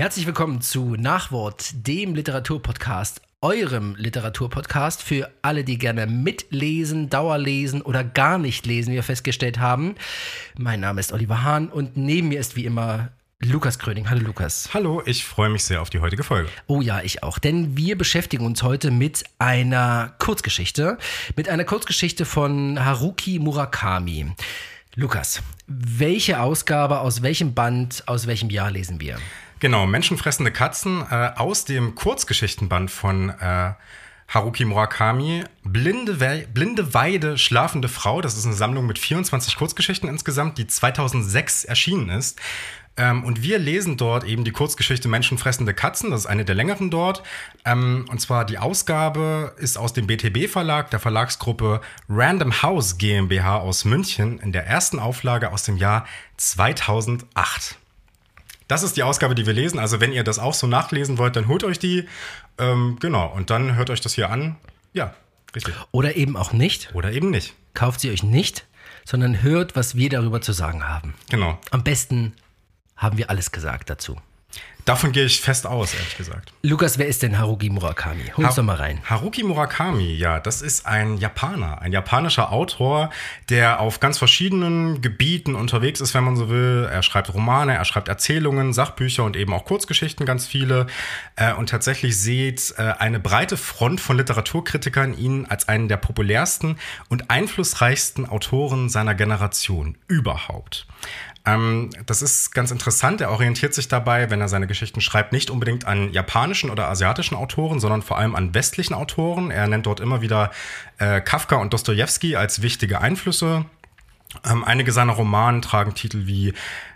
Herzlich willkommen zu Nachwort, dem Literaturpodcast, eurem Literaturpodcast für alle, die gerne mitlesen, Dauerlesen oder gar nicht lesen, wie wir festgestellt haben. Mein Name ist Oliver Hahn und neben mir ist wie immer Lukas Kröning. Hallo Lukas. Hallo, ich freue mich sehr auf die heutige Folge. Oh ja, ich auch, denn wir beschäftigen uns heute mit einer Kurzgeschichte von Haruki Murakami. Lukas, welche Ausgabe, aus welchem Band, aus welchem Jahr lesen wir? Genau, Menschenfressende Katzen aus dem Kurzgeschichtenband von Haruki Murakami. Blinde Weide, schlafende Frau. Das ist eine Sammlung mit 24 Kurzgeschichten insgesamt, die 2006 erschienen ist. Und wir lesen dort eben die Kurzgeschichte Menschenfressende Katzen. Das ist eine der längeren dort. Und zwar die Ausgabe ist aus dem BTB-Verlag, der Verlagsgruppe Random House GmbH aus München, in der ersten Auflage aus dem Jahr 2008. Das ist die Ausgabe, die wir lesen. Also wenn ihr das auch so nachlesen wollt, dann holt euch die. Genau, und dann hört euch das hier an. Ja, richtig. Oder eben auch nicht. Oder eben nicht. Kauft sie euch nicht, sondern hört, was wir darüber zu sagen haben. Genau. Am besten haben wir alles gesagt dazu. Davon gehe ich fest aus, ehrlich gesagt. Lukas, wer ist denn Haruki Murakami? Hol uns doch mal rein. Haruki Murakami, ja, das ist ein japanischer Autor, der auf ganz verschiedenen Gebieten unterwegs ist, wenn man so will. Er schreibt Romane, er schreibt Erzählungen, Sachbücher und eben auch Kurzgeschichten, ganz viele. Und tatsächlich sieht eine breite Front von Literaturkritikern ihn als einen der populärsten und einflussreichsten Autoren seiner Generation überhaupt. Das ist ganz interessant. Er orientiert sich dabei, wenn er seine Geschichten schreibt, nicht unbedingt an japanischen oder asiatischen Autoren, sondern vor allem an westlichen Autoren. Er nennt dort immer wieder Kafka und Dostojewski als wichtige Einflüsse. Einige seiner Romanen tragen Titel wie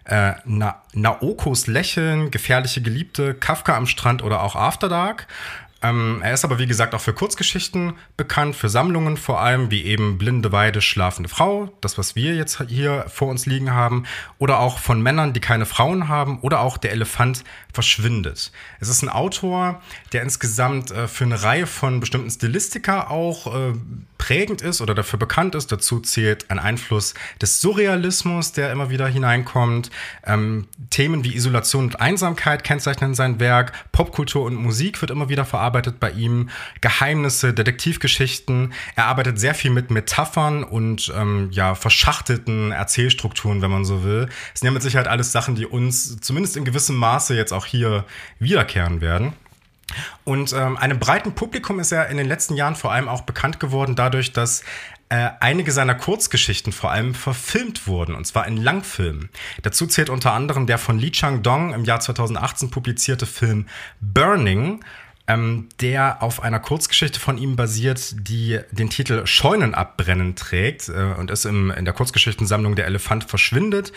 Naokos Lächeln, Gefährliche Geliebte, Kafka am Strand oder auch After Dark. Er ist aber, wie gesagt, auch für Kurzgeschichten bekannt, für Sammlungen vor allem, wie eben Blinde Weide, schlafende Frau, das, was wir jetzt hier vor uns liegen haben, oder auch von Männern, die keine Frauen haben, oder auch Der Elefant verschwindet. Es ist ein Autor, der insgesamt für eine Reihe von bestimmten Stilistika auch prägend ist oder dafür bekannt ist. Dazu zählt ein Einfluss des Surrealismus, der immer wieder hineinkommt. Themen wie Isolation und Einsamkeit kennzeichnen sein Werk. Popkultur und Musik wird immer wieder verarbeitet bei ihm. Geheimnisse, Detektivgeschichten. Er arbeitet sehr viel mit Metaphern und verschachtelten Erzählstrukturen, wenn man so will. Es sind ja mit Sicherheit alles Sachen, die uns zumindest in gewissem Maße jetzt auch hier wiederkehren werden. Und einem breiten Publikum ist er in den letzten Jahren vor allem auch bekannt geworden dadurch, dass einige seiner Kurzgeschichten vor allem verfilmt wurden, und zwar in Langfilmen. Dazu zählt unter anderem der von Lee Chang-dong im Jahr 2018 publizierte Film Burning, der auf einer Kurzgeschichte von ihm basiert, die den Titel Scheunen abbrennen trägt und ist in der Kurzgeschichtensammlung Der Elefant verschwindet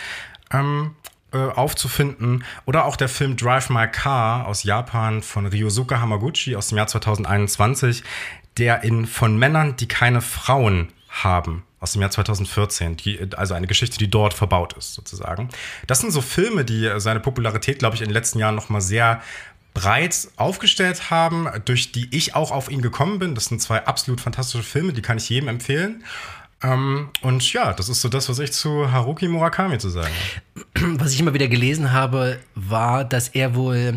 aufzufinden. Oder auch der Film Drive My Car aus Japan von Ryosuke Hamaguchi aus dem Jahr 2021, der von Männern, die keine Frauen haben, aus dem Jahr 2014, also eine Geschichte, die dort verbaut ist, sozusagen. Das sind so Filme, die seine Popularität, glaube ich, in den letzten Jahren nochmal sehr breit aufgestellt haben, durch die ich auch auf ihn gekommen bin. Das sind zwei absolut fantastische Filme, die kann ich jedem empfehlen. Und ja, das ist so das, was ich zu Haruki Murakami zu sagen habe. Was ich immer wieder gelesen habe, war, dass er wohl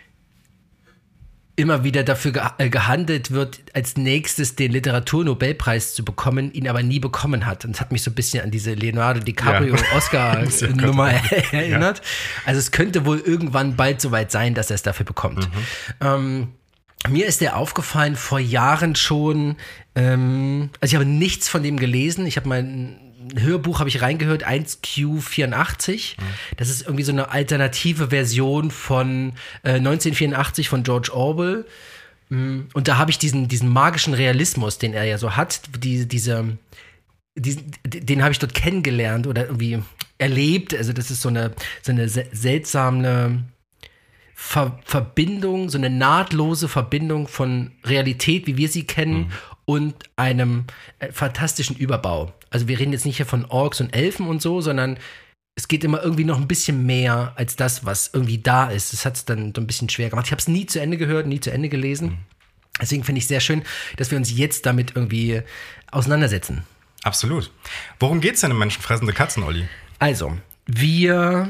immer wieder dafür gehandelt wird, als nächstes den Literaturnobelpreis zu bekommen, ihn aber nie bekommen hat. Und das hat mich so ein bisschen an diese Leonardo DiCaprio-Oscar-Nummer erinnert. Ja. Also es könnte wohl irgendwann bald soweit sein, dass er es dafür bekommt. Mir ist der aufgefallen vor Jahren schon, also ich habe nichts von dem gelesen, ich habe ein Hörbuch habe ich reingehört, 1Q84, das ist irgendwie so eine alternative Version von 1984 von George Orwell, und da habe ich diesen magischen Realismus, den er ja so hat, den habe ich dort kennengelernt oder irgendwie erlebt, also das ist so eine seltsame Verbindung, so eine nahtlose Verbindung von Realität, wie wir sie kennen, und einem fantastischen Überbau. Also wir reden jetzt nicht hier von Orks und Elfen und so, sondern es geht immer irgendwie noch ein bisschen mehr als das, was irgendwie da ist. Das hat es dann so ein bisschen schwer gemacht. Ich habe es nie zu Ende gehört, nie zu Ende gelesen. Deswegen finde ich sehr schön, dass wir uns jetzt damit irgendwie auseinandersetzen. Absolut. Worum geht's denn in Menschenfressende Katzen, Olli? Also, wir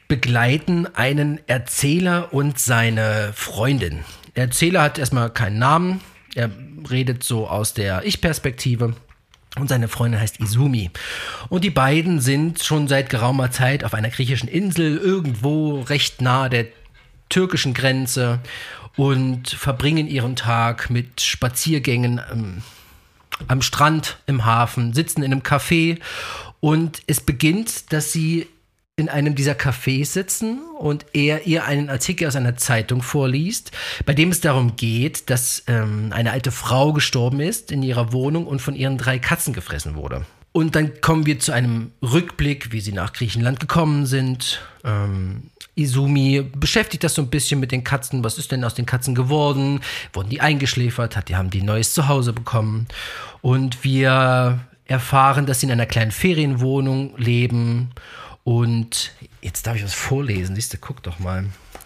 begleiten einen Erzähler und seine Freundin. Der Erzähler hat erstmal keinen Namen. Er redet so aus der Ich-Perspektive. Und seine Freundin heißt Izumi. Und die beiden sind schon seit geraumer Zeit auf einer griechischen Insel, irgendwo recht nahe der türkischen Grenze, und verbringen ihren Tag mit Spaziergängen am Strand, im Hafen, sitzen in einem Café. Und es beginnt, dass sie in einem dieser Cafés sitzen und er ihr einen Artikel aus einer Zeitung vorliest, bei dem es darum geht, dass eine alte Frau gestorben ist in ihrer Wohnung und von ihren 3 Katzen gefressen wurde. Und dann kommen wir zu einem Rückblick, wie sie nach Griechenland gekommen sind. Izumi beschäftigt das so ein bisschen mit den Katzen. Was ist denn aus den Katzen geworden? Wurden die eingeschläfert? Haben die ein neues Zuhause bekommen? Und wir erfahren, dass sie in einer kleinen Ferienwohnung leben. Und jetzt darf ich was vorlesen. Siehst du, guck doch mal.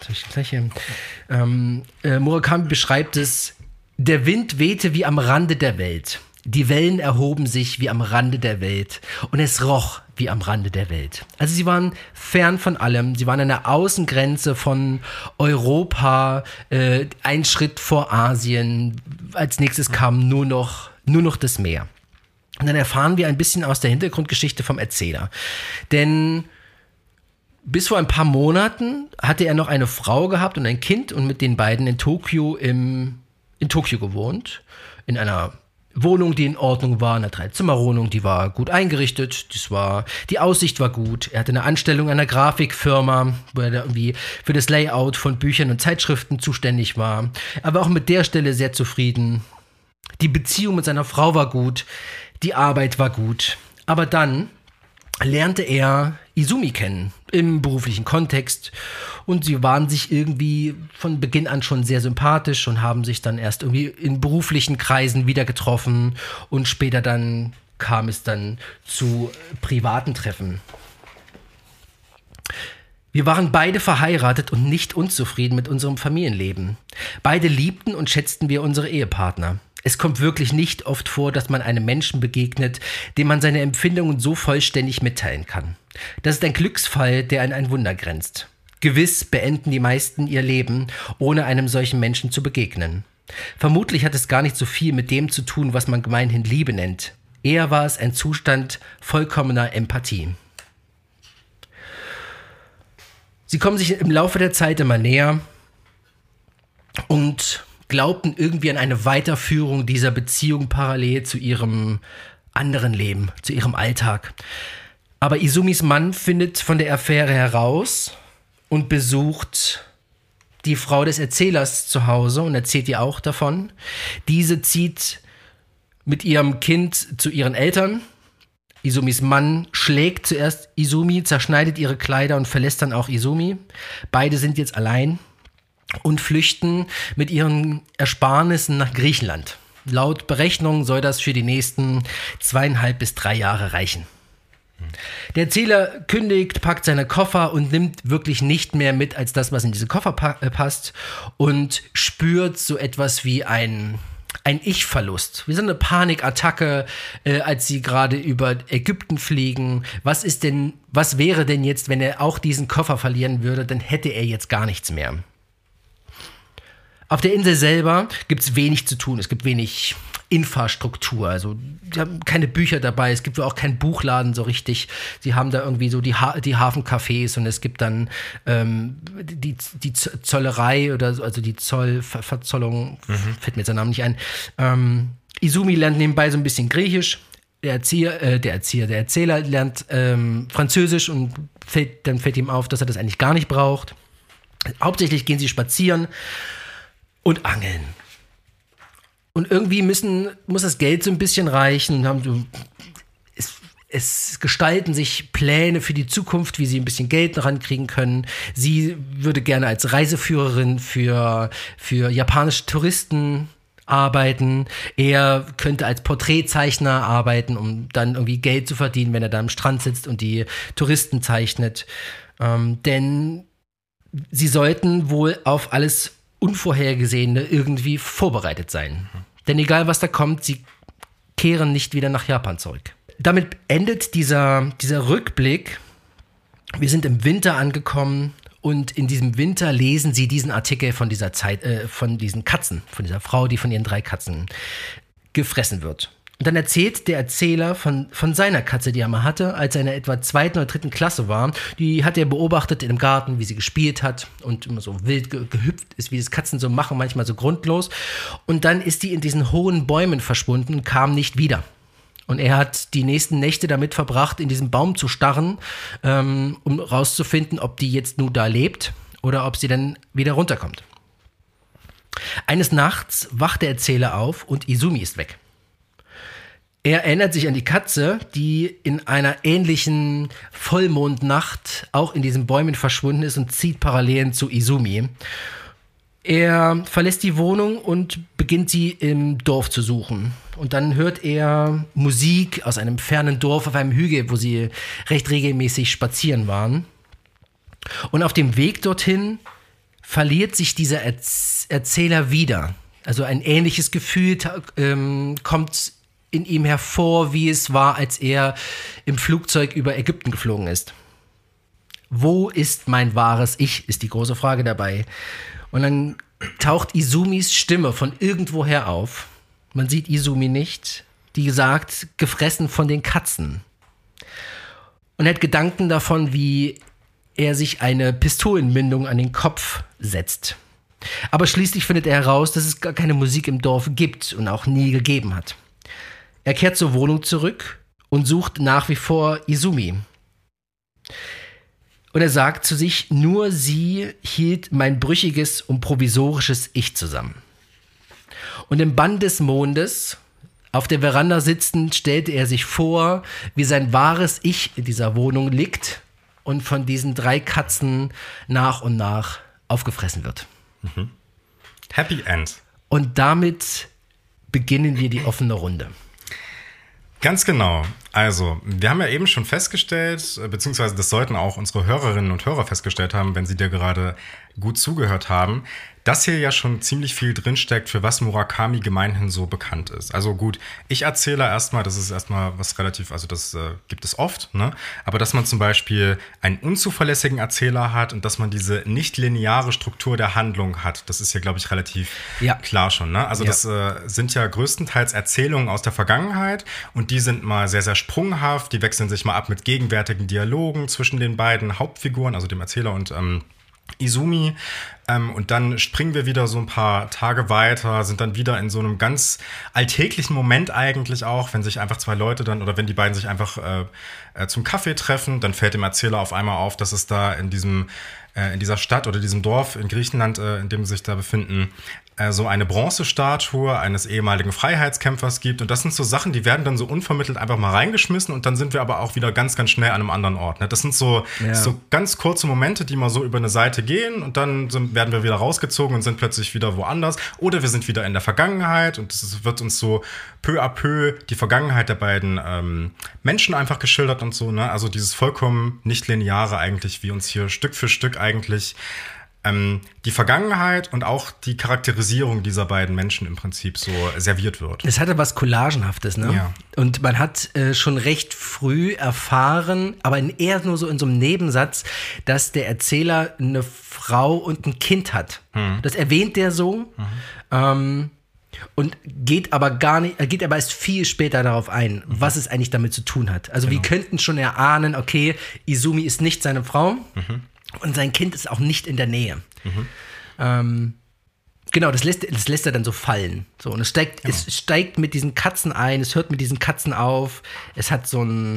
Murakami beschreibt es: Der Wind wehte wie am Rande der Welt. Die Wellen erhoben sich wie am Rande der Welt. Und es roch wie am Rande der Welt. Also sie waren fern von allem. Sie waren an der Außengrenze von Europa, ein Schritt vor Asien. Als nächstes kam nur noch das Meer. Und dann erfahren wir ein bisschen aus der Hintergrundgeschichte vom Erzähler. Denn bis vor ein paar Monaten hatte er noch eine Frau gehabt und ein Kind und mit den beiden in Tokio gewohnt. In einer Wohnung, die in Ordnung war, eine 3-Zimmer-Wohnung, die war gut eingerichtet. Die Aussicht war gut. Er hatte eine Anstellung an einer Grafikfirma, wo er da irgendwie für das Layout von Büchern und Zeitschriften zuständig war. Er war auch mit der Stelle sehr zufrieden. Die Beziehung mit seiner Frau war gut. Die Arbeit war gut. Aber dann lernte er Izumi kennen im beruflichen Kontext und sie waren sich irgendwie von Beginn an schon sehr sympathisch und haben sich dann erst irgendwie in beruflichen Kreisen wieder getroffen und später dann kam es dann zu privaten Treffen. Wir waren beide verheiratet und nicht unzufrieden mit unserem Familienleben. Beide liebten und schätzten wir unsere Ehepartner. Es kommt wirklich nicht oft vor, dass man einem Menschen begegnet, dem man seine Empfindungen so vollständig mitteilen kann. Das ist ein Glücksfall, der an ein Wunder grenzt. Gewiss beenden die meisten ihr Leben, ohne einem solchen Menschen zu begegnen. Vermutlich hat es gar nicht so viel mit dem zu tun, was man gemeinhin Liebe nennt. Eher war es ein Zustand vollkommener Empathie. Sie kommen sich im Laufe der Zeit immer näher und glaubten irgendwie an eine Weiterführung dieser Beziehung parallel zu ihrem anderen Leben, zu ihrem Alltag. Aber Izumis Mann findet von der Affäre heraus und besucht die Frau des Erzählers zu Hause und erzählt ihr auch davon. Diese zieht mit ihrem Kind zu ihren Eltern. Izumis Mann schlägt zuerst Izumi, zerschneidet ihre Kleider und verlässt dann auch Izumi. Beide sind jetzt allein und flüchten mit ihren Ersparnissen nach Griechenland. Laut Berechnung soll das für die nächsten 2,5 bis 3 Jahre reichen. Der Erzähler kündigt, packt seine Koffer und nimmt wirklich nicht mehr mit als das, was in diese Koffer passt und spürt so etwas wie ein Ich-Verlust, wie so eine Panikattacke, als sie gerade über Ägypten fliegen. Was wäre denn jetzt, wenn er auch diesen Koffer verlieren würde, dann hätte er jetzt gar nichts mehr. Auf der Insel selber gibt es wenig zu tun. Es gibt wenig Infrastruktur. Also, die haben keine Bücher dabei. Es gibt auch keinen Buchladen so richtig. Sie haben da irgendwie so die Hafencafés und es gibt dann die Zollerei oder also die Verzollung, fällt mir jetzt der Name nicht ein. Izumi lernt nebenbei so ein bisschen Griechisch. Der Erzähler lernt Französisch und dann fällt ihm auf, dass er das eigentlich gar nicht braucht. Hauptsächlich gehen sie spazieren und angeln. Und irgendwie muss das Geld so ein bisschen reichen. Es gestalten sich Pläne für die Zukunft, wie sie ein bisschen Geld rankriegen können. Sie würde gerne als Reiseführerin für japanische Touristen arbeiten. Er könnte als Porträtzeichner arbeiten, um dann irgendwie Geld zu verdienen, wenn er da am Strand sitzt und die Touristen zeichnet. Denn sie sollten wohl auf alles Unvorhergesehene irgendwie vorbereitet sein. Denn egal, was da kommt, sie kehren nicht wieder nach Japan zurück. Damit endet dieser Rückblick Wir sind im Winter angekommen und in diesem Winter lesen sie diesen Artikel von dieser von diesen Katzen, von dieser Frau, die von ihren 3 Katzen gefressen wird. Und dann erzählt der Erzähler von seiner Katze, die er mal hatte, als er in der etwa 2. oder 3. Klasse war. Die hat er beobachtet in dem Garten, wie sie gespielt hat und immer so wild gehüpft ist, wie das Katzen so machen, manchmal so grundlos. Und dann ist die in diesen hohen Bäumen verschwunden und kam nicht wieder. Und er hat die nächsten Nächte damit verbracht, in diesen Baum zu starren, um rauszufinden, ob die jetzt nur da lebt oder ob sie dann wieder runterkommt. Eines Nachts wacht der Erzähler auf und Izumi ist weg. Er erinnert sich an die Katze, die in einer ähnlichen Vollmondnacht auch in diesen Bäumen verschwunden ist und zieht Parallelen zu Izumi. Er verlässt die Wohnung und beginnt sie im Dorf zu suchen. Und dann hört er Musik aus einem fernen Dorf auf einem Hügel, wo sie recht regelmäßig spazieren waren. Und auf dem Weg dorthin verliert sich dieser Erzähler wieder. Also ein ähnliches Gefühl kommt in ihm hervor, wie es war, als er im Flugzeug über Ägypten geflogen ist. Wo ist mein wahres Ich, ist die große Frage dabei. Und dann taucht Izumis Stimme von irgendwoher auf. Man sieht Izumi nicht. Die sagt, gefressen von den Katzen. Und er hat Gedanken davon, wie er sich eine Pistolenmündung an den Kopf setzt. Aber schließlich findet er heraus, dass es gar keine Musik im Dorf gibt und auch nie gegeben hat. Er kehrt zur Wohnung zurück und sucht nach wie vor Izumi. Und er sagt zu sich, nur sie hielt mein brüchiges und provisorisches Ich zusammen. Und im Bann des Mondes, auf der Veranda sitzend, stellte er sich vor, wie sein wahres Ich in dieser Wohnung liegt und von diesen 3 Katzen nach und nach aufgefressen wird. Mhm. Happy End. Und damit beginnen wir die offene Runde. Ganz genau. Also, wir haben ja eben schon festgestellt, beziehungsweise das sollten auch unsere Hörerinnen und Hörer festgestellt haben, wenn sie dir gerade gut zugehört haben, dass hier ja schon ziemlich viel drinsteckt, für was Murakami gemeinhin so bekannt ist. Also gut, ich erzähle erstmal, das ist erstmal was relativ, also das gibt es oft, ne? Aber dass man zum Beispiel einen unzuverlässigen Erzähler hat und dass man diese nicht lineare Struktur der Handlung hat, das ist ja, glaube ich, relativ klar schon, ne? Also das sind ja größtenteils Erzählungen aus der Vergangenheit und die sind mal sehr, sehr sprunghaft, die wechseln sich mal ab mit gegenwärtigen Dialogen zwischen den beiden Hauptfiguren, also dem Erzähler und Izumi, und dann springen wir wieder so ein paar Tage weiter, sind dann wieder in so einem ganz alltäglichen Moment eigentlich auch, wenn sich einfach 2 Leute dann, oder wenn die beiden sich einfach zum Kaffee treffen, dann fällt dem Erzähler auf einmal auf, dass es da in dieser Stadt oder diesem Dorf in Griechenland, in dem sie sich da befinden, so eine Bronzestatue eines ehemaligen Freiheitskämpfers gibt. Und das sind so Sachen, die werden dann so unvermittelt einfach mal reingeschmissen und dann sind wir aber auch wieder ganz, ganz schnell an einem anderen Ort. Ne? Das sind so ganz kurze Momente, die mal so über eine Seite gehen und dann werden wir wieder rausgezogen und sind plötzlich wieder woanders. Oder wir sind wieder in der Vergangenheit und es wird uns so peu à peu die Vergangenheit der beiden Menschen einfach geschildert und so. Ne? Also dieses vollkommen nicht lineare eigentlich, wie uns hier Stück für Stück eigentlich die Vergangenheit und auch die Charakterisierung dieser beiden Menschen im Prinzip so serviert wird. Es hatte was Collagenhaftes, ne? Ja. Und man hat schon recht früh erfahren, aber eher nur so in so einem Nebensatz, dass der Erzähler eine Frau und ein Kind hat. Das erwähnt der so. Und geht aber erst viel später darauf ein, was es eigentlich damit zu tun hat. Also wir könnten schon erahnen, okay, Izumi ist nicht seine Frau. Und sein Kind ist auch nicht in der Nähe. Genau, das lässt er dann so fallen. So, und es steigt mit diesen Katzen ein, es hört mit diesen Katzen auf. Es hat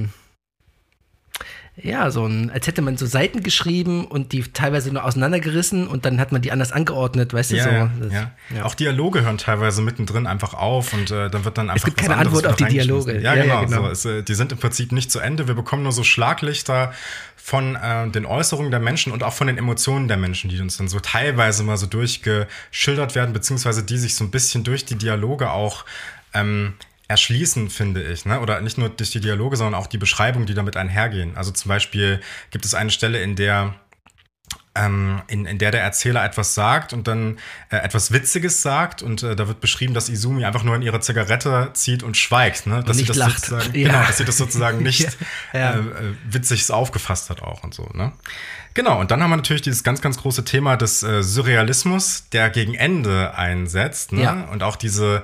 als hätte man so Seiten geschrieben und die teilweise nur auseinandergerissen und dann hat man die anders angeordnet, weißt du, so. Ja. Auch Dialoge hören teilweise mittendrin einfach auf und dann wird dann einfach. Es gibt keine Antwort auf die Dialoge. Ja, genau. So, die sind im Prinzip nicht zu Ende. Wir bekommen nur so Schlaglichter von den Äußerungen der Menschen und auch von den Emotionen der Menschen, die uns dann so teilweise mal so durchgeschildert werden, beziehungsweise die sich so ein bisschen durch die Dialoge auch erschließen, finde ich, ne? Oder nicht nur durch die Dialoge, sondern auch die Beschreibungen, die damit einhergehen. Also zum Beispiel gibt es eine Stelle, in der in der Erzähler etwas sagt und dann etwas Witziges sagt und da wird beschrieben, dass Izumi einfach nur in ihre Zigarette zieht und schweigt, ne? Dass und nicht sie das lacht. Sozusagen, Ja. Genau, dass sie das sozusagen nicht witzig aufgefasst hat auch und so, ne? Genau, und dann haben wir natürlich dieses ganz, ganz große Thema des Surrealismus, der gegen Ende einsetzt, ne? Ja. Und auch dieses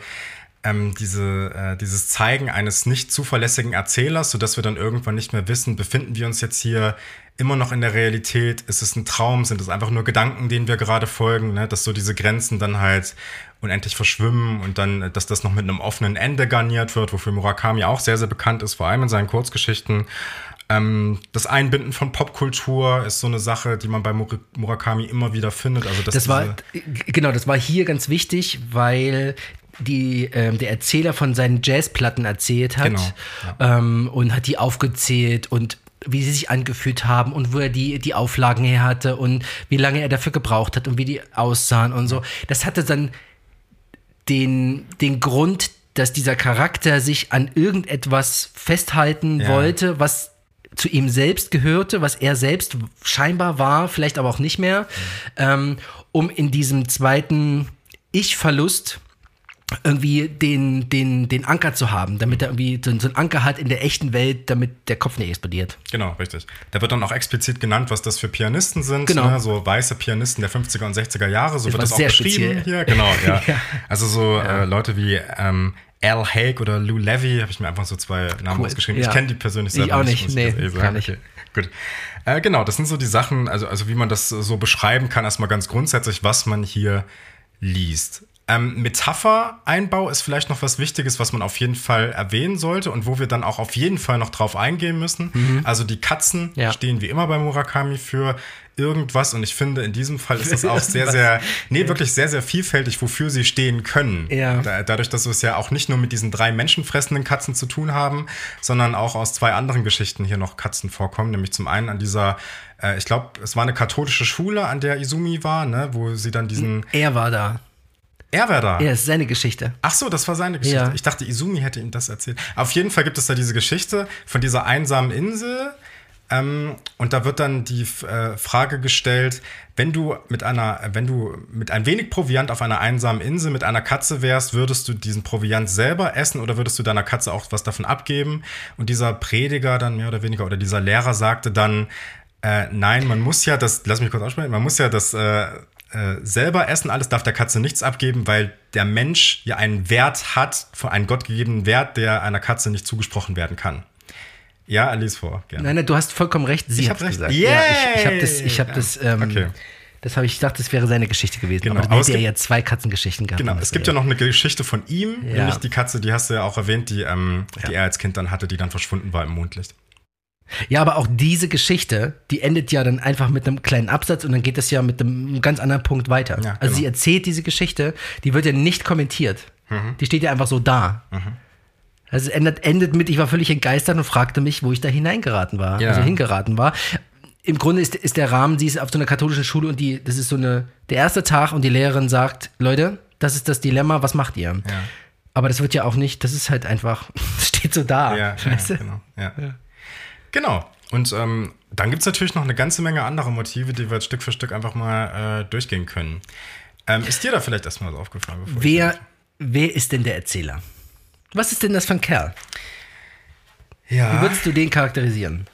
Zeigen eines nicht zuverlässigen Erzählers, sodass wir dann irgendwann nicht mehr wissen, befinden wir uns jetzt hier immer noch in der Realität? Ist es ein Traum? Sind es einfach nur Gedanken, denen wir gerade folgen? Ne? Dass so diese Grenzen dann halt unendlich verschwimmen und dann, dass das noch mit einem offenen Ende garniert wird, wofür Murakami auch sehr, sehr bekannt ist, vor allem in seinen Kurzgeschichten. Das Einbinden von Popkultur ist so eine Sache, die man bei Murakami immer wieder findet. Also das war hier ganz wichtig, weil der Erzähler von seinen Jazzplatten erzählt hat, Genau, ja. Und hat die aufgezählt und wie sie sich angefühlt haben und wo er die Auflagen her hatte und wie lange er dafür gebraucht hat und wie die aussahen und so. Das hatte dann den Grund, dass dieser Charakter sich an irgendetwas festhalten wollte, was zu ihm selbst gehörte, was er selbst scheinbar war, vielleicht aber auch nicht mehr, um in diesem zweiten Ich-Verlust irgendwie den Anker zu haben, damit er irgendwie so einen Anker hat in der echten Welt, damit der Kopf nicht explodiert. Genau, richtig. Da wird dann auch explizit genannt, was das für Pianisten sind, genau. Ne? So weiße Pianisten der 50er und 60er Jahre, so das wird das auch sehr beschrieben speziell. hier. Genau, ja. Ja. Also so Leute wie Al Haig oder Lou Levy, habe ich mir einfach so zwei Namen ausgeschrieben. Ja. Ich kenne die persönlich selber ich auch nicht. muss Nee, ich das gar nicht. Okay, gut. Genau, das sind so die Sachen, also wie man das so beschreiben kann, erstmal ganz grundsätzlich, was man hier liest. Metapher-Einbau ist vielleicht noch was Wichtiges, was man auf jeden Fall erwähnen sollte und wo wir dann auch auf jeden Fall noch drauf eingehen müssen. Also die Katzen stehen wie immer bei Murakami für irgendwas und ich finde, in diesem Fall ist das auch wirklich sehr, sehr vielfältig, wofür sie stehen können. Ja. Dadurch, dass wir es ja auch nicht nur mit diesen 3 menschenfressenden Katzen zu tun haben, sondern auch aus 2 anderen Geschichten hier noch Katzen vorkommen, nämlich zum einen an dieser, ich glaube, es war eine katholische Schule, an der Izumi war, ne, wo sie dann diesen... Er war da. Er war da? Ja, das ist seine Geschichte. Ach so, das war seine Geschichte. Ja. Ich dachte, Izumi hätte ihm das erzählt. Auf jeden Fall gibt es da diese Geschichte von dieser einsamen Insel. Und da wird dann die Frage gestellt, wenn du mit ein wenig Proviant auf einer einsamen Insel mit einer Katze wärst, würdest du diesen Proviant selber essen oder würdest du deiner Katze auch was davon abgeben? Und dieser Prediger dann mehr oder weniger oder dieser Lehrer sagte dann, nein, man muss ja das selber essen, alles darf der Katze nichts abgeben, weil der Mensch ja einen Wert hat, einen gottgegebenen Wert, der einer Katze nicht zugesprochen werden kann. Ja, lies vor, gerne. Nein, du hast vollkommen recht. Sie hat gesagt. Yeah! Ja, ich habe das. Okay. Ich dachte, das wäre seine Geschichte gewesen. Genau. Aber dann hätte er ja 2 Katzengeschichten gehabt. Genau, es gibt ja noch eine Geschichte von ihm, nämlich die Katze, die hast du ja auch erwähnt, die er als Kind dann hatte, die dann verschwunden war im Mondlicht. Ja, aber auch diese Geschichte, die endet ja dann einfach mit einem kleinen Absatz und dann geht es ja mit einem ganz anderen Punkt weiter. Ja, also sie erzählt diese Geschichte, die wird ja nicht kommentiert. Die steht ja einfach so da. Also es endet mit, ich war völlig entgeistert und fragte mich, wo ich da hingeraten war. Im Grunde ist der Rahmen, sie ist auf so einer katholischen Schule und das ist der erste Tag und die Lehrerin sagt, Leute, das ist das Dilemma, was macht ihr? Ja. Aber das wird ja auch nicht, das ist halt einfach, das steht so da. Ja, genau. Ja. Genau. Und dann gibt es natürlich noch eine ganze Menge andere Motive, die wir jetzt Stück für Stück einfach mal durchgehen können. Ist dir da vielleicht erstmal was aufgefallen? Wer ist denn der Erzähler? Was ist denn das für ein Kerl? Ja. Wie würdest du den charakterisieren?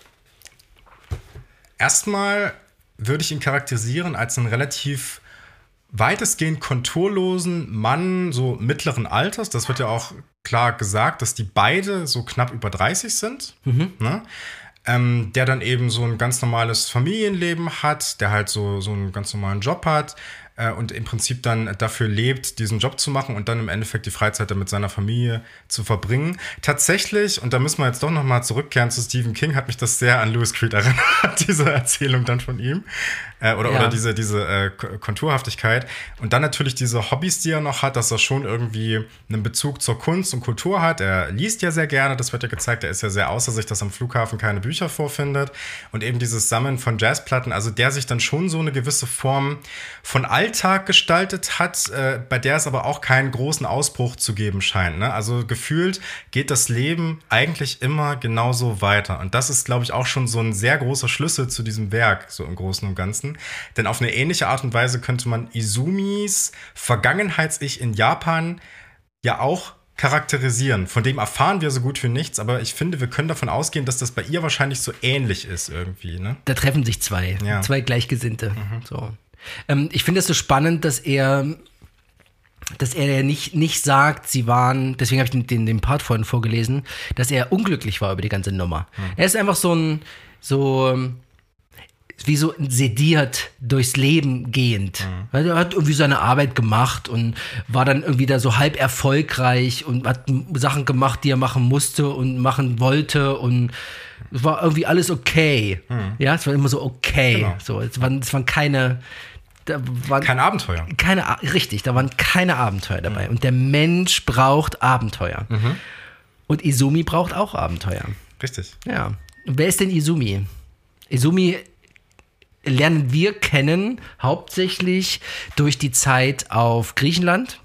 Erstmal würde ich ihn charakterisieren als einen relativ weitestgehend konturlosen Mann so mittleren Alters. Das wird ja auch klar gesagt, dass die beide so knapp über 30 sind. Ne? Der dann eben so ein ganz normales Familienleben hat, der halt so einen ganz normalen Job hat und im Prinzip dann dafür lebt, diesen Job zu machen und dann im Endeffekt die Freizeit dann mit seiner Familie zu verbringen. Tatsächlich, und da müssen wir jetzt doch nochmal zurückkehren zu Stephen King, hat mich das sehr an Lewis Creed erinnert, diese Erzählung dann von ihm. Oder diese Konturhaftigkeit. Und dann natürlich diese Hobbys, die er noch hat, dass er schon irgendwie einen Bezug zur Kunst und Kultur hat. Er liest ja sehr gerne, das wird ja gezeigt. Er ist ja sehr außer sich, dass er am Flughafen keine Bücher vorfindet. Und eben dieses Sammeln von Jazzplatten, also der sich dann schon so eine gewisse Form von Alltag Alltag gestaltet hat, bei der es aber auch keinen großen Ausbruch zu geben scheint. Ne? Also gefühlt geht das Leben eigentlich immer genauso weiter. Und das ist, glaube ich, auch schon so ein sehr großer Schlüssel zu diesem Werk, so im Großen und Ganzen. Denn auf eine ähnliche Art und Weise könnte man Izumis Vergangenheits-Ich in Japan ja auch charakterisieren. Von dem erfahren wir so gut wie nichts, aber ich finde, wir können davon ausgehen, dass das bei ihr wahrscheinlich so ähnlich ist irgendwie. Ne? Da treffen sich zwei Gleichgesinnte. So. Ich finde es so spannend, dass er ja nicht sagt, sie waren, deswegen habe ich den Part vorhin vorgelesen, dass er unglücklich war über die ganze Nummer. Er ist einfach wie so sediert durchs Leben gehend. Er hat irgendwie seine Arbeit gemacht und war dann irgendwie da so halb erfolgreich und hat Sachen gemacht, die er machen musste und machen wollte und es war irgendwie alles okay. Ja, es war immer so okay. Genau. So, es waren keine Abenteuer. Richtig, da waren keine Abenteuer dabei. Und der Mensch braucht Abenteuer. Und Izumi braucht auch Abenteuer. Richtig. Ja. Und wer ist denn Izumi? Izumi lernen wir kennen, hauptsächlich durch die Zeit auf Griechenland.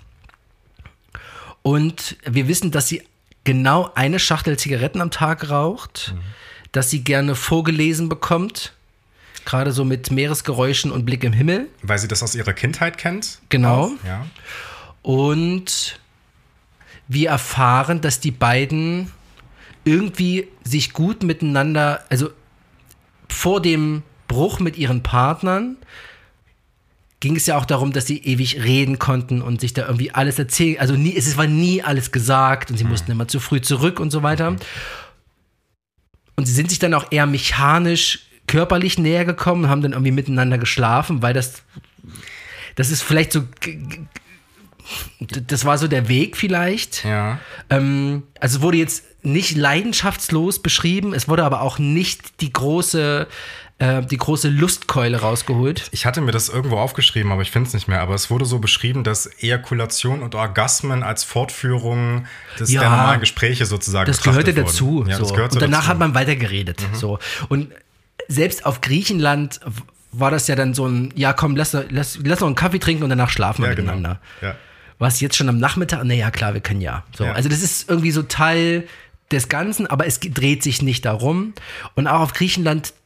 Und wir wissen, dass sie genau eine Schachtel Zigaretten am Tag raucht, dass sie gerne vorgelesen bekommt, gerade so mit Meeresgeräuschen und Blick im Himmel. Weil sie das aus ihrer Kindheit kennt. Genau. Auch, ja. Und wir erfahren, dass die beiden irgendwie sich gut miteinander, also vor dem Bruch mit ihren Partnern ging es ja auch darum, dass sie ewig reden konnten und sich da irgendwie alles erzählen. Also es war nie alles gesagt und sie mussten immer zu früh zurück und so weiter. Und sie sind sich dann auch eher mechanisch, körperlich näher gekommen und haben dann irgendwie miteinander geschlafen, weil das ist vielleicht so, das war so der Weg vielleicht. Ja. Also es wurde jetzt nicht leidenschaftslos beschrieben, es wurde aber auch nicht die große Lustkeule rausgeholt. Ich hatte mir das irgendwo aufgeschrieben, aber ich finde es nicht mehr. Aber es wurde so beschrieben, dass Ejakulation und Orgasmen als Fortführung der normalen Gespräche sozusagen das gehörte dazu. Ja, so. das gehört so und danach dazu. hat man weitergeredet. So. Und selbst auf Griechenland war das ja dann so ein, ja komm, lass noch einen Kaffee trinken und danach schlafen wir miteinander. Genau. Ja. Was jetzt schon am Nachmittag? Naja, klar, wir können ja. So. Also das ist irgendwie so Teil des Ganzen, aber es dreht sich nicht darum. Und auch auf Griechenland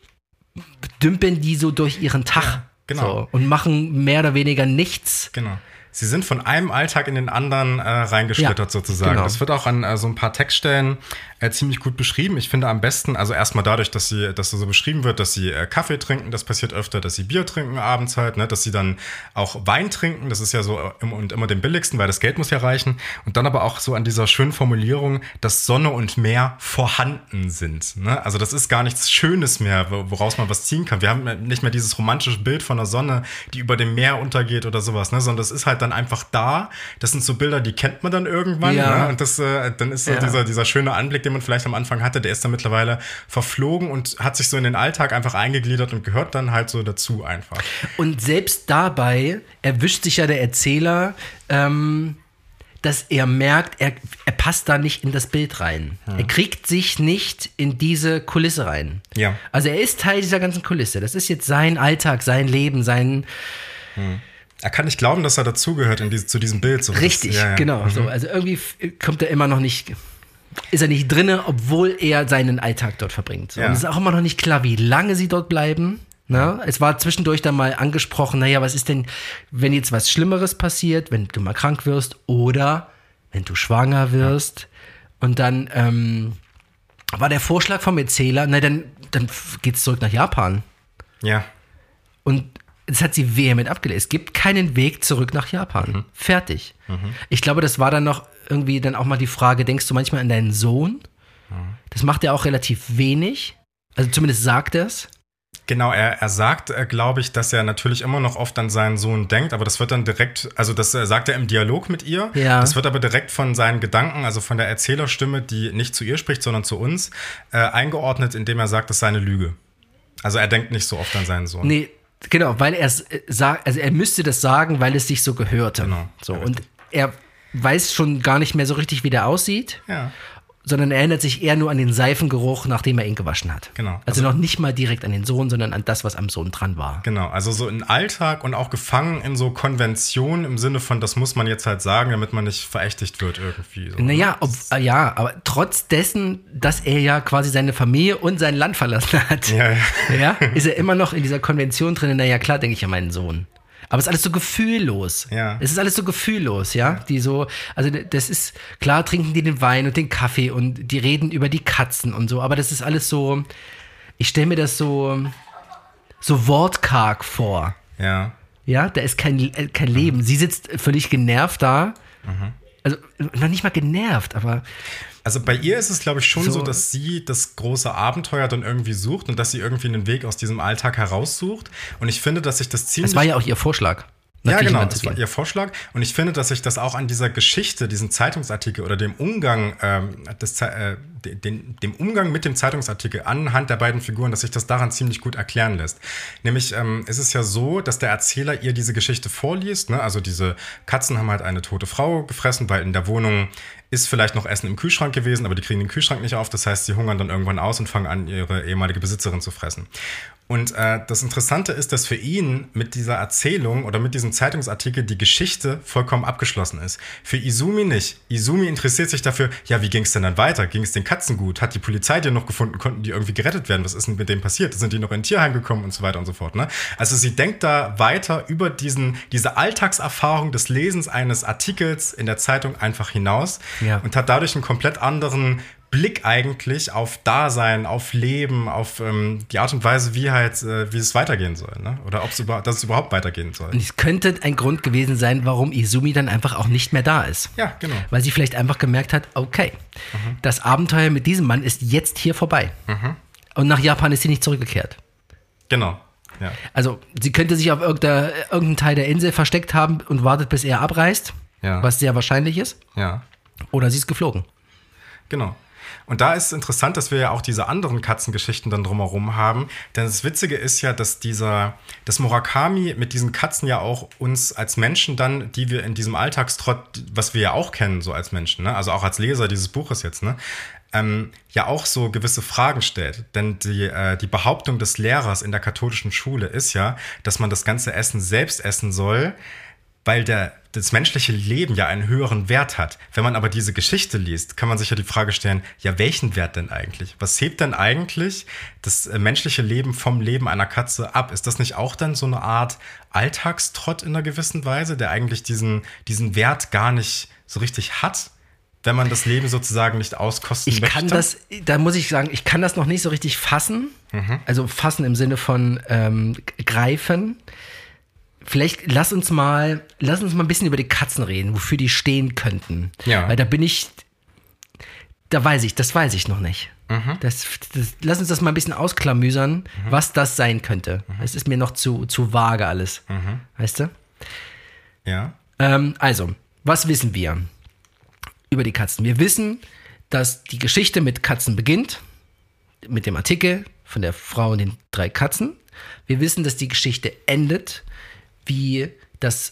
dümpeln die so durch ihren Tag. Ja, genau. So, und machen mehr oder weniger nichts. Genau. Sie sind von einem Alltag in den anderen reingeschlittert sozusagen. Genau. Das wird auch an so ein paar Textstellen ziemlich gut beschrieben. Ich finde am besten, also erstmal dadurch, dass so beschrieben wird, dass sie Kaffee trinken, das passiert öfter, dass sie Bier trinken abends halt, ne? Dass sie dann auch Wein trinken, das ist ja so immer den billigsten, weil das Geld muss ja reichen. Und dann aber auch so an dieser schönen Formulierung, dass Sonne und Meer vorhanden sind. Ne? Also das ist gar nichts Schönes mehr, woraus man was ziehen kann. Wir haben nicht mehr dieses romantische Bild von der Sonne, die über dem Meer untergeht oder sowas, ne? Sondern das ist halt dann einfach da. Das sind so Bilder, die kennt man dann irgendwann. Ja. Ne? Und dann ist so dieser schöne Anblick, den man vielleicht am Anfang hatte, der ist dann mittlerweile verflogen und hat sich so in den Alltag einfach eingegliedert und gehört dann halt so dazu einfach. Und selbst dabei erwischt sich ja der Erzähler, dass er merkt, er passt da nicht in das Bild rein. Er kriegt sich nicht in diese Kulisse rein. Ja. Also er ist Teil dieser ganzen Kulisse. Das ist jetzt sein Alltag, sein Leben, sein... Er kann nicht glauben, dass er dazugehört zu diesem Bild. So richtig, genau. So. Also irgendwie kommt er immer noch nicht... Ist er nicht drinne, obwohl er seinen Alltag dort verbringt. So. Und es ist auch immer noch nicht klar, wie lange sie dort bleiben. Ne? Es war zwischendurch dann mal angesprochen, naja, was ist denn, wenn jetzt was Schlimmeres passiert, wenn du mal krank wirst oder wenn du schwanger wirst. Und dann war der Vorschlag vom Erzähler, na dann geht's zurück nach Japan. Ja. Und das hat sie vehement abgelehnt. Es gibt keinen Weg zurück nach Japan. Fertig. Ich glaube, das war dann noch irgendwie dann auch mal die Frage, denkst du manchmal an deinen Sohn? Das macht er auch relativ wenig. Also zumindest sagt er es. Genau, er sagt, glaube ich, dass er natürlich immer noch oft an seinen Sohn denkt, aber das wird dann direkt, also das sagt er im Dialog mit ihr. Ja. Das wird aber direkt von seinen Gedanken, also von der Erzählerstimme, die nicht zu ihr spricht, sondern zu uns, eingeordnet, indem er sagt, das sei eine Lüge. Also er denkt nicht so oft an seinen Sohn. Nee, genau, weil er es sagt, also er müsste das sagen, weil es sich so gehörte. Genau. So, und er weiß schon gar nicht mehr so richtig, wie der aussieht. Ja. sondern er erinnert sich eher nur an den Seifengeruch, nachdem er ihn gewaschen hat. Genau. Also noch nicht mal direkt an den Sohn, sondern an das, was am Sohn dran war. Genau, also so in Alltag und auch gefangen in so Konventionen im Sinne von, das muss man jetzt halt sagen, damit man nicht verächtigt wird irgendwie. So. Naja, aber trotz dessen, dass er ja quasi seine Familie und sein Land verlassen hat, ja, ist er immer noch in dieser Konvention drin. Naja, klar, denke ich an meinen Sohn. Aber es ist alles so gefühllos. Ja. Es ist alles so gefühllos, ja. Die so, also das ist, klar trinken die den Wein und den Kaffee und die reden über die Katzen und so, aber das ist alles so, ich stelle mir das so wortkarg vor. Ja. Ja, da ist kein Leben. Sie sitzt völlig genervt da. Also noch nicht mal genervt, aber... Also bei ihr ist es, glaube ich, schon so, dass sie das große Abenteuer dann irgendwie sucht und dass sie irgendwie einen Weg aus diesem Alltag heraussucht. Und ich finde, dass sich das ziemlich... Das war ja auch ihr Vorschlag. Ja, genau, das war ihr Vorschlag. Und ich finde, dass sich das auch an dieser Geschichte, diesen Zeitungsartikel oder dem Umgang, dem Umgang mit dem Zeitungsartikel anhand der beiden Figuren, dass sich das daran ziemlich gut erklären lässt. Nämlich ist es ja so, dass der Erzähler ihr diese Geschichte vorliest. Ne? Also diese Katzen haben halt eine tote Frau gefressen, weil in der Wohnung ist vielleicht noch Essen im Kühlschrank gewesen, aber die kriegen den Kühlschrank nicht auf. Das heißt, sie hungern dann irgendwann aus und fangen an, ihre ehemalige Besitzerin zu fressen. Und das Interessante ist, dass für ihn mit dieser Erzählung oder mit diesem Zeitungsartikel die Geschichte vollkommen abgeschlossen ist. Für Izumi nicht. Izumi interessiert sich dafür, ja, wie ging es denn dann weiter? Ging es den Katzen gut? Hat die Polizei die noch gefunden? Konnten die irgendwie gerettet werden? Was ist denn mit denen passiert? Sind die noch in ein Tierheim gekommen und so weiter und so fort? Ne? Also sie denkt da weiter über diese Alltagserfahrung des Lesens eines Artikels in der Zeitung einfach hinaus und hat dadurch einen komplett anderen Blick eigentlich auf Dasein, auf Leben, auf die Art und Weise, wie es weitergehen soll, ne? Oder dass es überhaupt weitergehen soll. Und es könnte ein Grund gewesen sein, warum Izumi dann einfach auch nicht mehr da ist. Ja, genau. Weil sie vielleicht einfach gemerkt hat, okay, das Abenteuer mit diesem Mann ist jetzt hier vorbei. Und nach Japan ist sie nicht zurückgekehrt. Genau. Ja. Also sie könnte sich auf irgendeinem Teil der Insel versteckt haben und wartet, bis er abreist, was sehr wahrscheinlich ist. Ja. Oder sie ist geflogen. Genau. Und da ist es interessant, dass wir ja auch diese anderen Katzengeschichten dann drumherum haben. Denn das Witzige ist ja, dass Murakami mit diesen Katzen ja auch uns als Menschen dann, die wir in diesem Alltagstrott, was wir ja auch kennen, so als Menschen, ne? Also auch als Leser dieses Buches jetzt, ne? Ja auch so gewisse Fragen stellt. Denn die Behauptung des Lehrers in der katholischen Schule ist ja, dass man das ganze Essen selbst essen soll, weil das menschliche Leben ja einen höheren Wert hat. Wenn man aber diese Geschichte liest, kann man sich ja die Frage stellen, ja, welchen Wert denn eigentlich? Was hebt denn eigentlich das menschliche Leben vom Leben einer Katze ab? Ist das nicht auch dann so eine Art Alltagstrott in einer gewissen Weise, der eigentlich diesen Wert gar nicht so richtig hat, wenn man das Leben sozusagen nicht auskosten möchte? Da muss ich sagen, ich kann das noch nicht so richtig fassen. Also fassen im Sinne von greifen. Vielleicht lass uns mal ein bisschen über die Katzen reden, wofür die stehen könnten. Ja. Weil das weiß ich noch nicht. Lass uns das mal ein bisschen ausklamüsern, was das sein könnte. Es ist mir noch zu vage alles. Weißt du? Ja. Also, was wissen wir über die Katzen? Wir wissen, dass die Geschichte mit Katzen beginnt, mit dem Artikel von der Frau und den 3 Katzen. Wir wissen, dass die Geschichte endet, wie das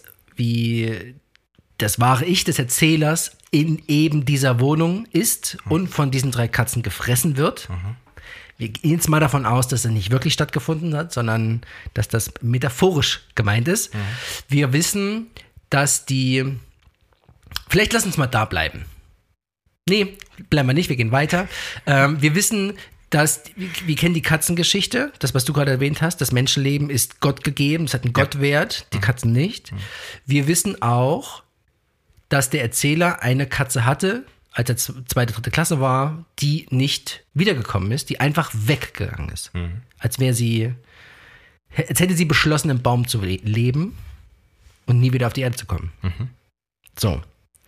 wahre Ich des Erzählers in eben dieser Wohnung ist und von diesen 3 Katzen gefressen wird. Wir gehen jetzt mal davon aus, dass es nicht wirklich stattgefunden hat, sondern dass das metaphorisch gemeint ist. Wir wissen, dass vielleicht lass uns mal da bleiben. Nee, bleiben wir nicht, wir gehen weiter. Wir wissen, wir kennen die Katzengeschichte, das, was du gerade erwähnt hast, das Menschenleben ist Gott gegeben, es hat einen Gottwert, die Katzen nicht. Wir wissen auch, dass der Erzähler eine Katze hatte, als er 2., 3. Klasse war, die nicht wiedergekommen ist, die einfach weggegangen ist. Als hätte sie beschlossen, im Baum zu leben und nie wieder auf die Erde zu kommen. So.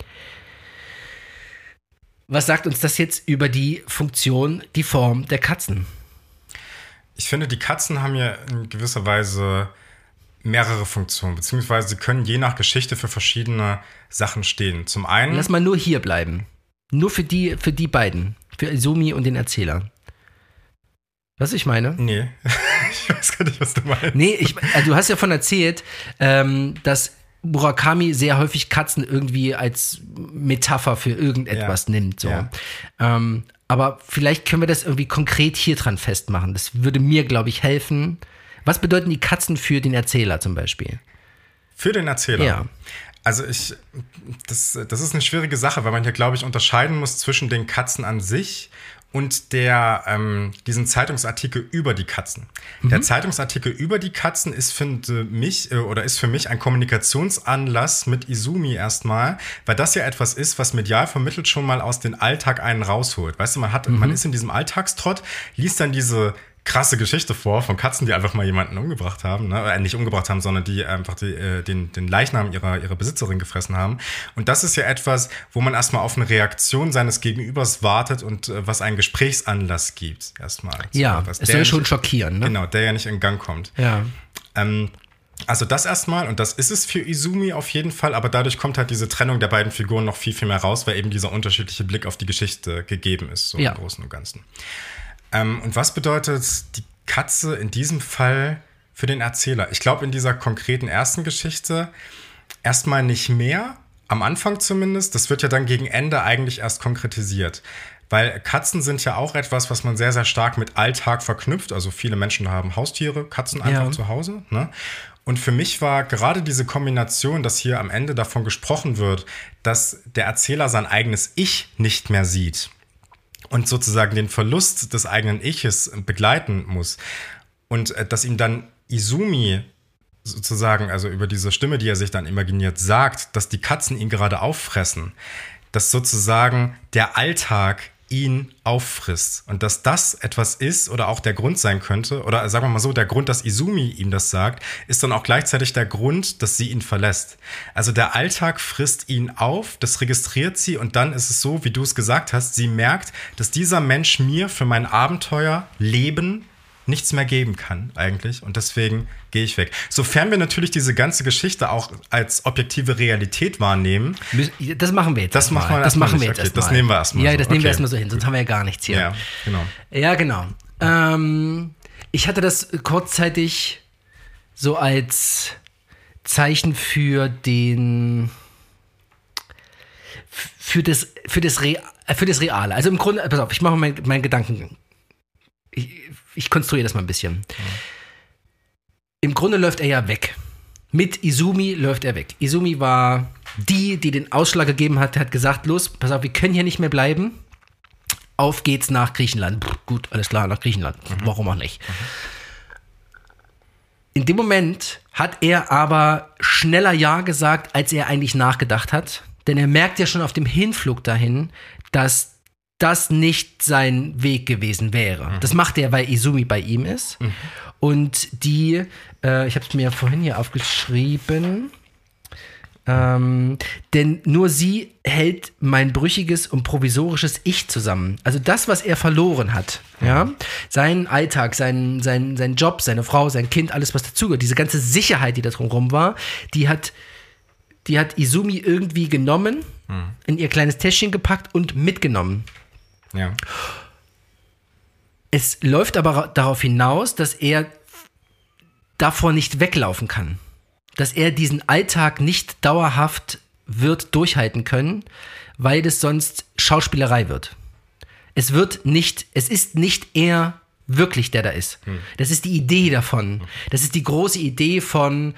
Was sagt uns das jetzt über die Funktion, die Form der Katzen? Ich finde, die Katzen haben ja in gewisser Weise mehrere Funktionen, beziehungsweise sie können je nach Geschichte für verschiedene Sachen stehen. Zum einen... Lass mal nur hier bleiben. Nur für die beiden. Für Izumi und den Erzähler. Was ich meine? Nee, ich weiß gar nicht, was du meinst. Nee, du hast ja von erzählt, dass Murakami sehr häufig Katzen irgendwie als Metapher für irgendetwas nimmt. So. Ja. Aber vielleicht können wir das irgendwie konkret hier dran festmachen. Das würde mir, glaube ich, helfen. Was bedeuten die Katzen für den Erzähler zum Beispiel? Für den Erzähler? Ja. Also das ist eine schwierige Sache, weil man hier, glaube ich, unterscheiden muss zwischen den Katzen an sich und diesen Zeitungsartikel über die Katzen. Der Zeitungsartikel über die Katzen ist für mich ein Kommunikationsanlass mit Izumi erstmal, weil das ja etwas ist, was medial vermittelt schon mal aus dem Alltag einen rausholt. Weißt du, man ist in diesem Alltagstrott, liest dann diese krasse Geschichte vor von Katzen, die einfach mal jemanden umgebracht haben, ne? Nicht umgebracht haben, sondern die einfach den Leichnam ihrer Besitzerin gefressen haben. Und das ist ja etwas, wo man erstmal auf eine Reaktion seines Gegenübers wartet und was einen Gesprächsanlass gibt erstmal. Ja, es soll schon schockieren, ne? Genau, der ja nicht in Gang kommt. Ja. Also das erstmal, und das ist es für Izumi auf jeden Fall, aber dadurch kommt halt diese Trennung der beiden Figuren noch viel, viel mehr raus, weil eben dieser unterschiedliche Blick auf die Geschichte gegeben ist, so im Großen und Ganzen. Und was bedeutet die Katze in diesem Fall für den Erzähler? Ich glaube, in dieser konkreten ersten Geschichte erstmal nicht mehr, am Anfang zumindest. Das wird ja dann gegen Ende eigentlich erst konkretisiert. Weil Katzen sind ja auch etwas, was man sehr, sehr stark mit Alltag verknüpft. Also viele Menschen haben Haustiere, Katzen einfach zu Hause. Ne? Und für mich war gerade diese Kombination, dass hier am Ende davon gesprochen wird, dass der Erzähler sein eigenes Ich nicht mehr sieht und sozusagen den Verlust des eigenen Iches begleiten muss. Und dass ihm dann Izumi sozusagen, also über diese Stimme, die er sich dann imaginiert, sagt, dass die Katzen ihn gerade auffressen, dass sozusagen der Alltag ihn auffrisst und dass das etwas ist oder auch der Grund sein könnte, oder sagen wir mal so, der Grund, dass Izumi ihm das sagt, ist dann auch gleichzeitig der Grund, dass sie ihn verlässt. Also der Alltag frisst ihn auf, das registriert sie und dann ist es so, wie du es gesagt hast, sie merkt, dass dieser Mensch mir für mein Abenteuerleben nichts mehr geben kann eigentlich und deswegen gehe ich weg. Sofern wir natürlich diese ganze Geschichte auch als objektive Realität wahrnehmen. Das machen wir jetzt Das machen wir jetzt erstmal. Das nehmen wir erstmal so. Ja, das nehmen wir erstmal so hin, sonst haben wir ja gar nichts hier. Ja, genau. Ja, genau. Ich hatte das kurzzeitig so als Zeichen für das Reale. Also im Grunde, pass auf, ich mache meinen Gedanken. Ich konstruiere das mal ein bisschen. Im Grunde läuft er ja weg. Mit Izumi läuft er weg. Izumi war die den Ausschlag gegeben hat, hat gesagt, los, pass auf, wir können hier nicht mehr bleiben. Auf geht's nach Griechenland. Gut, alles klar, nach Griechenland. Warum auch nicht? In dem Moment hat er aber schneller Ja gesagt, als er eigentlich nachgedacht hat. Denn er merkt ja schon auf dem Hinflug dahin, dass das nicht sein Weg gewesen wäre. Das macht er, weil Izumi bei ihm ist. Und ich habe es mir vorhin hier aufgeschrieben, denn nur sie hält mein brüchiges und provisorisches Ich zusammen. Also das, was er verloren hat, ja, seinen Alltag, seinen Job, seine Frau, sein Kind, alles, was dazugehört, diese ganze Sicherheit, die da drumherum war, die hat Izumi irgendwie genommen, in ihr kleines Täschchen gepackt und mitgenommen. Ja. Es läuft aber darauf hinaus, dass er davor nicht weglaufen kann. Dass er diesen Alltag nicht dauerhaft wird durchhalten können, weil das sonst Schauspielerei wird. Es ist nicht er wirklich, der da ist. Das ist die Idee davon. Das ist die große Idee von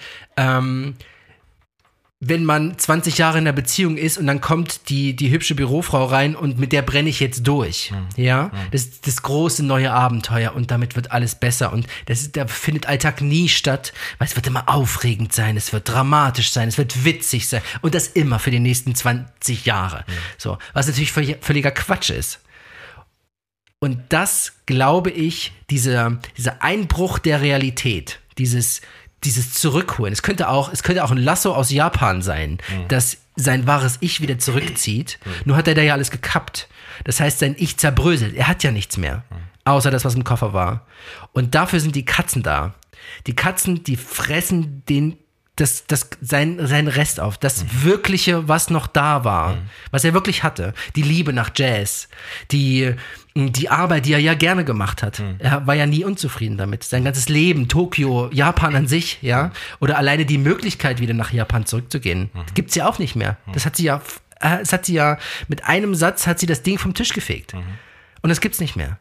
wenn man 20 Jahre in einer Beziehung ist und dann kommt die hübsche Bürofrau rein und mit der brenne ich jetzt durch. Ja? Das ist das große neue Abenteuer und damit wird alles besser und da findet Alltag nie statt, weil es wird immer aufregend sein, es wird dramatisch sein, es wird witzig sein und das immer für die nächsten 20 Jahre. So, was natürlich völliger Quatsch ist. Und das, glaube ich, dieser Einbruch der Realität, dieses Zurückholen. Es könnte auch ein Lasso aus Japan sein, das sein wahres Ich wieder zurückzieht. Nur hat er da ja alles gekappt. Das heißt, sein Ich zerbröselt. Er hat ja nichts mehr. Außer das, was im Koffer war. Und dafür sind die Katzen da. Die Katzen, die fressen sein Rest auf, das Wirkliche, was noch da war, was er wirklich hatte, die Liebe nach Jazz, die Arbeit, die er ja gerne gemacht hat. Er war ja nie unzufrieden damit. Sein ganzes Leben, Tokio, Japan an sich, ja, oder alleine die Möglichkeit, wieder nach Japan zurückzugehen, gibt's ja auch nicht mehr. Das hat sie ja, mit einem Satz hat sie das Ding vom Tisch gefegt. Und das gibt's nicht mehr.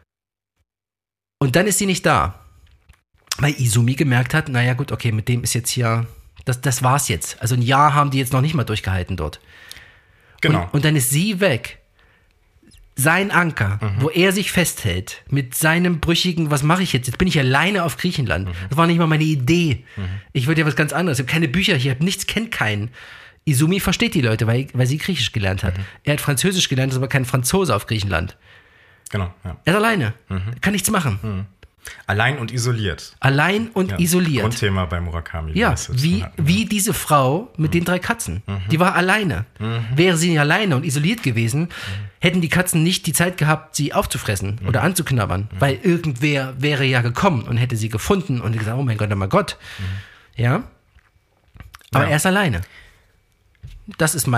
Und dann ist sie nicht da. Weil Izumi gemerkt hat, naja gut, okay, mit dem ist jetzt hier, das war's jetzt. Also ein Jahr haben die jetzt noch nicht mal durchgehalten dort. Genau. Und dann ist sie weg. Sein Anker, wo er sich festhält, mit seinem brüchigen, was mache ich jetzt? Jetzt bin ich alleine auf Griechenland. Das war nicht mal meine Idee. Ich würde ja was ganz anderes. Ich habe keine Bücher, ich habe nichts, kenne keinen. Izumi versteht die Leute, weil sie Griechisch gelernt hat. Er hat Französisch gelernt, ist aber kein Franzose auf Griechenland. Genau, ja. Er ist alleine. Kann nichts machen. Allein und isoliert. Allein und isoliert. Grundthema bei Murakami. Ja, wie diese Frau mit den 3 Katzen. Die war alleine. Wäre sie nicht alleine und isoliert gewesen, hätten die Katzen nicht die Zeit gehabt, sie aufzufressen oder anzuknabbern. Weil irgendwer wäre ja gekommen und hätte sie gefunden und gesagt, oh mein Gott. Ja? Aber er ist alleine. Das ist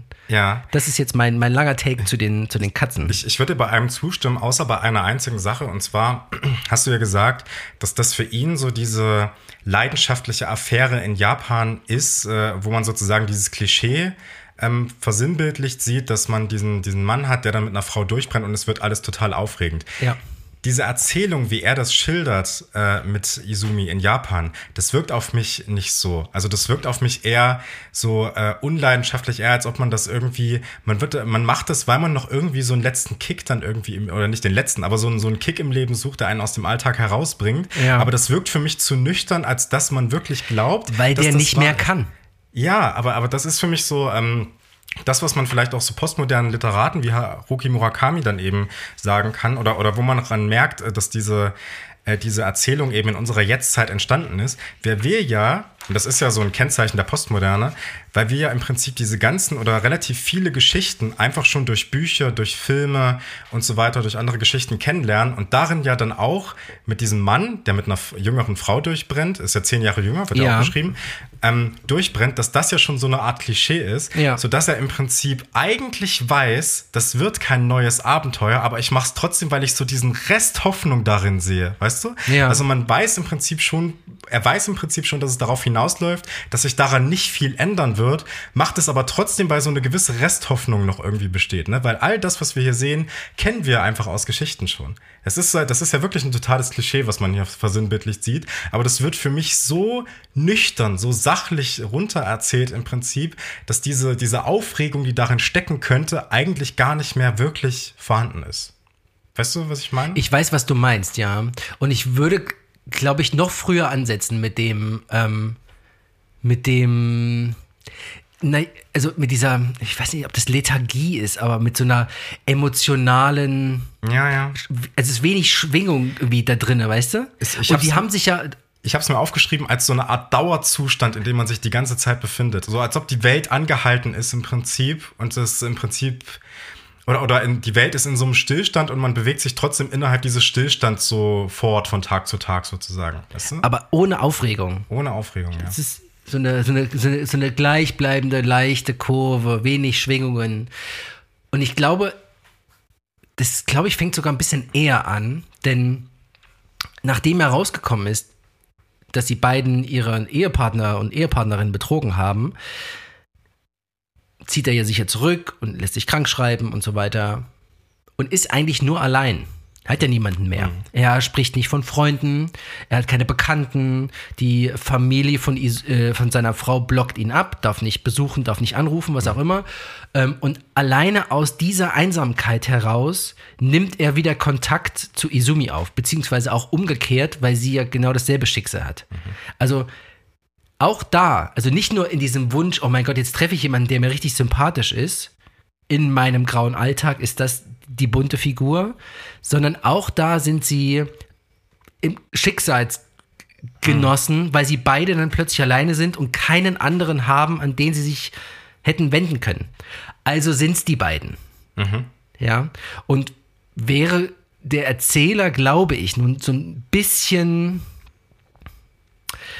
jetzt mein langer Take zu den Katzen. Ich würde bei einem zustimmen, außer bei einer einzigen Sache. Und zwar hast du ja gesagt, dass das für ihn so diese leidenschaftliche Affäre in Japan ist, wo man sozusagen dieses Klischee versinnbildlicht sieht, dass man diesen Mann hat, der dann mit einer Frau durchbrennt und es wird alles total aufregend. Ja. Diese Erzählung, wie er das schildert mit Izumi in Japan, das wirkt auf mich nicht so. Also das wirkt auf mich eher so unleidenschaftlich, eher als ob man das irgendwie, man macht das, weil man noch irgendwie so einen letzten Kick dann irgendwie, oder nicht den letzten, aber so einen Kick im Leben sucht, der einen aus dem Alltag herausbringt. Ja. Aber das wirkt für mich zu nüchtern, als dass man wirklich glaubt, weil der nicht mehr kann. Ja, aber das ist für mich so, das, was man vielleicht auch so postmodernen Literaten wie Haruki Murakami dann eben sagen kann, oder wo man daran merkt, dass diese Erzählung eben in unserer Jetztzeit entstanden ist, weil wir ja, und das ist ja so ein Kennzeichen der Postmoderne, weil wir ja im Prinzip diese ganzen oder relativ viele Geschichten einfach schon durch Bücher, durch Filme und so weiter, durch andere Geschichten kennenlernen und darin ja dann auch mit diesem Mann, der mit einer jüngeren Frau durchbrennt, ist ja 10 Jahre jünger, wird ja auch beschrieben, durchbrennt, dass das ja schon so eine Art Klischee ist, sodass er im Prinzip eigentlich weiß, das wird kein neues Abenteuer, aber ich mache es trotzdem, weil ich so diesen Rest Hoffnung darin sehe, weißt du? Ja. Also er weiß im Prinzip schon, dass es darauf hinausläuft, dass sich daran nicht viel ändern wird, macht es aber trotzdem, weil so eine gewisse Resthoffnung noch irgendwie besteht, ne? Weil all das, was wir hier sehen, kennen wir einfach aus Geschichten schon. Das ist ja wirklich ein totales Klischee, was man hier versinnbildlicht sieht, aber das wird für mich so nüchtern, so sachlich runtererzählt im Prinzip, dass diese Aufregung, die darin stecken könnte, eigentlich gar nicht mehr wirklich vorhanden ist. Weißt du, was ich meine? Ich weiß, was du meinst, ja. Und ich würde, glaube ich, noch früher ansetzen mit dieser, ich weiß nicht, ob das Lethargie ist, aber mit so einer emotionalen, also es ist wenig Schwingung irgendwie da drin, weißt du? Und die haben sich ja... Ich habe es mir aufgeschrieben als so eine Art Dauerzustand, in dem man sich die ganze Zeit befindet. So als ob die Welt angehalten ist im Prinzip und es im Prinzip... die Welt ist in so einem Stillstand und man bewegt sich trotzdem innerhalb dieses Stillstands so fort von Tag zu Tag sozusagen. Weißt du? Aber ohne Aufregung. Ohne Aufregung, ja. Es ist so eine gleichbleibende, leichte Kurve, wenig Schwingungen. Und ich glaube, fängt sogar ein bisschen eher an, denn nachdem er rausgekommen ist, dass die beiden ihren Ehepartner und Ehepartnerin betrogen haben, zieht er ja sicher zurück und lässt sich krank schreiben und so weiter und ist eigentlich nur allein. Er hat ja niemanden mehr. Er spricht nicht von Freunden, er hat keine Bekannten, die Familie von seiner Frau blockt ihn ab, darf nicht besuchen, darf nicht anrufen, was auch immer. Und alleine aus dieser Einsamkeit heraus nimmt er wieder Kontakt zu Izumi auf, beziehungsweise auch umgekehrt, weil sie ja genau dasselbe Schicksal hat. Also auch da, also nicht nur in diesem Wunsch, oh mein Gott, jetzt treffe ich jemanden, der mir richtig sympathisch ist, in meinem grauen Alltag ist das die bunte Figur, sondern auch da sind sie im Schicksalsgenossen, weil sie beide dann plötzlich alleine sind und keinen anderen haben, an den sie sich hätten wenden können. Also sind's die beiden. Ja, und wäre der Erzähler, glaube ich, nun so ein bisschen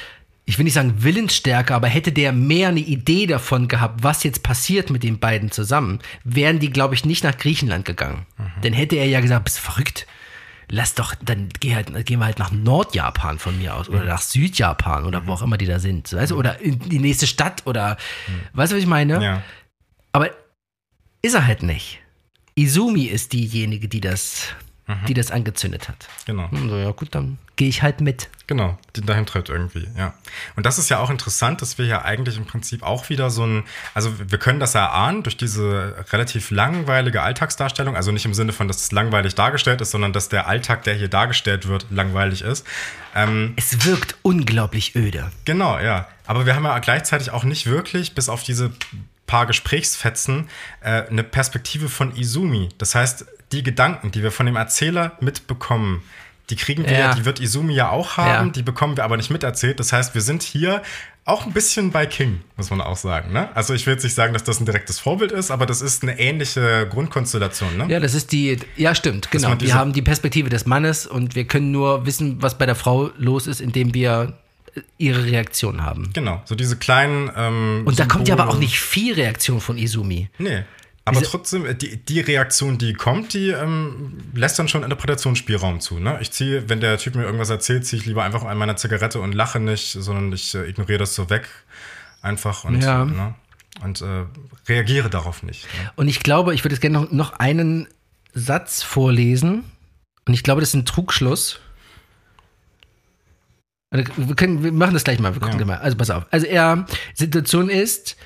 ich will nicht sagen Willensstärke, aber hätte der mehr eine Idee davon gehabt, was jetzt passiert mit den beiden zusammen, wären die, glaube ich, nicht nach Griechenland gegangen. Dann hätte er ja gesagt, bist du verrückt? Dann gehen wir halt nach Nordjapan von mir aus oder nach Südjapan oder wo auch immer die da sind. Weißt du? Oder in die nächste Stadt oder, weißt du, was ich meine? Ja. Aber ist er halt nicht. Izumi ist diejenige, die das angezündet hat. Genau. So, ja gut, dann gehe ich halt mit. Genau, die dahin tritt irgendwie, ja. Und das ist ja auch interessant, dass wir ja eigentlich im Prinzip auch wieder also wir können das erahnen durch diese relativ langweilige Alltagsdarstellung, also nicht im Sinne von, dass es langweilig dargestellt ist, sondern dass der Alltag, der hier dargestellt wird, langweilig ist. Es wirkt unglaublich öde. Genau, ja. Aber wir haben ja gleichzeitig auch nicht wirklich, bis auf diese paar Gesprächsfetzen, eine Perspektive von Izumi. Das heißt, die Gedanken, die wir von dem Erzähler mitbekommen, die kriegen wir, die wird Izumi ja auch haben, die bekommen wir aber nicht miterzählt. Das heißt, wir sind hier auch ein bisschen bei King, muss man auch sagen. Ne? Also ich will jetzt nicht sagen, dass das ein direktes Vorbild ist, aber das ist eine ähnliche Grundkonstellation. Ne? Ja, das ist stimmt, genau. Wir haben die Perspektive des Mannes und wir können nur wissen, was bei der Frau los ist, indem wir ihre Reaktion haben. Genau, so diese kleinen und da kommt ja aber auch nicht viel Reaktion von Izumi. Nee. Aber trotzdem, die Reaktion, die kommt, die lässt dann schon Interpretationsspielraum zu. Ne? Wenn der Typ mir irgendwas erzählt, ziehe ich lieber einfach an meiner Zigarette und lache nicht, sondern ich ignoriere das so weg einfach und reagiere darauf nicht. Ne? Und ich glaube, ich würde jetzt gerne noch einen Satz vorlesen. Und ich glaube, das ist ein Trugschluss. Wir machen das gleich mal. Wir gucken gleich mal. Also pass auf. Also Situation ist,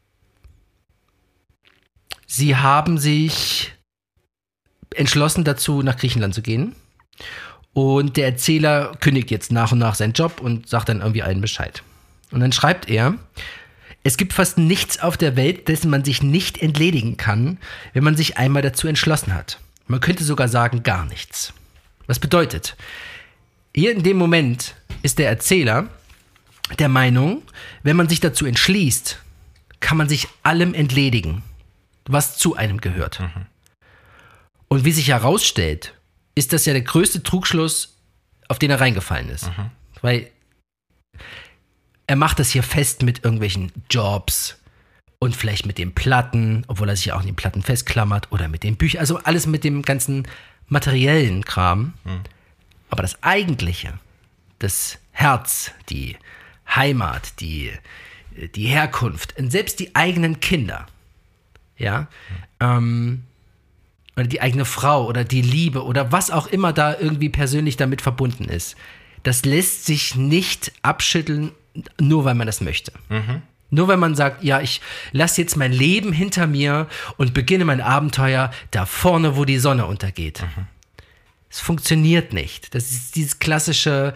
sie haben sich entschlossen dazu, nach Griechenland zu gehen. Und der Erzähler kündigt jetzt nach und nach seinen Job und sagt dann irgendwie allen Bescheid. Und dann schreibt er, es gibt fast nichts auf der Welt, dessen man sich nicht entledigen kann, wenn man sich einmal dazu entschlossen hat. Man könnte sogar sagen, gar nichts. Was bedeutet, hier in dem Moment ist der Erzähler der Meinung, wenn man sich dazu entschließt, kann man sich allem entledigen, was zu einem gehört. Und wie sich herausstellt, ist das ja der größte Trugschluss, auf den er reingefallen ist. Weil er macht das hier fest mit irgendwelchen Jobs und vielleicht mit den Platten, obwohl er sich ja auch an den Platten festklammert oder mit den Büchern, also alles mit dem ganzen materiellen Kram. Aber das Eigentliche, das Herz, die Heimat, die Herkunft und selbst die eigenen Kinder, oder die eigene Frau oder die Liebe oder was auch immer da irgendwie persönlich damit verbunden ist, das lässt sich nicht abschütteln, nur weil man das möchte. Nur weil man sagt, ja, ich lasse jetzt mein Leben hinter mir und beginne mein Abenteuer da vorne, wo die Sonne untergeht. Es funktioniert nicht. Das ist dieses klassische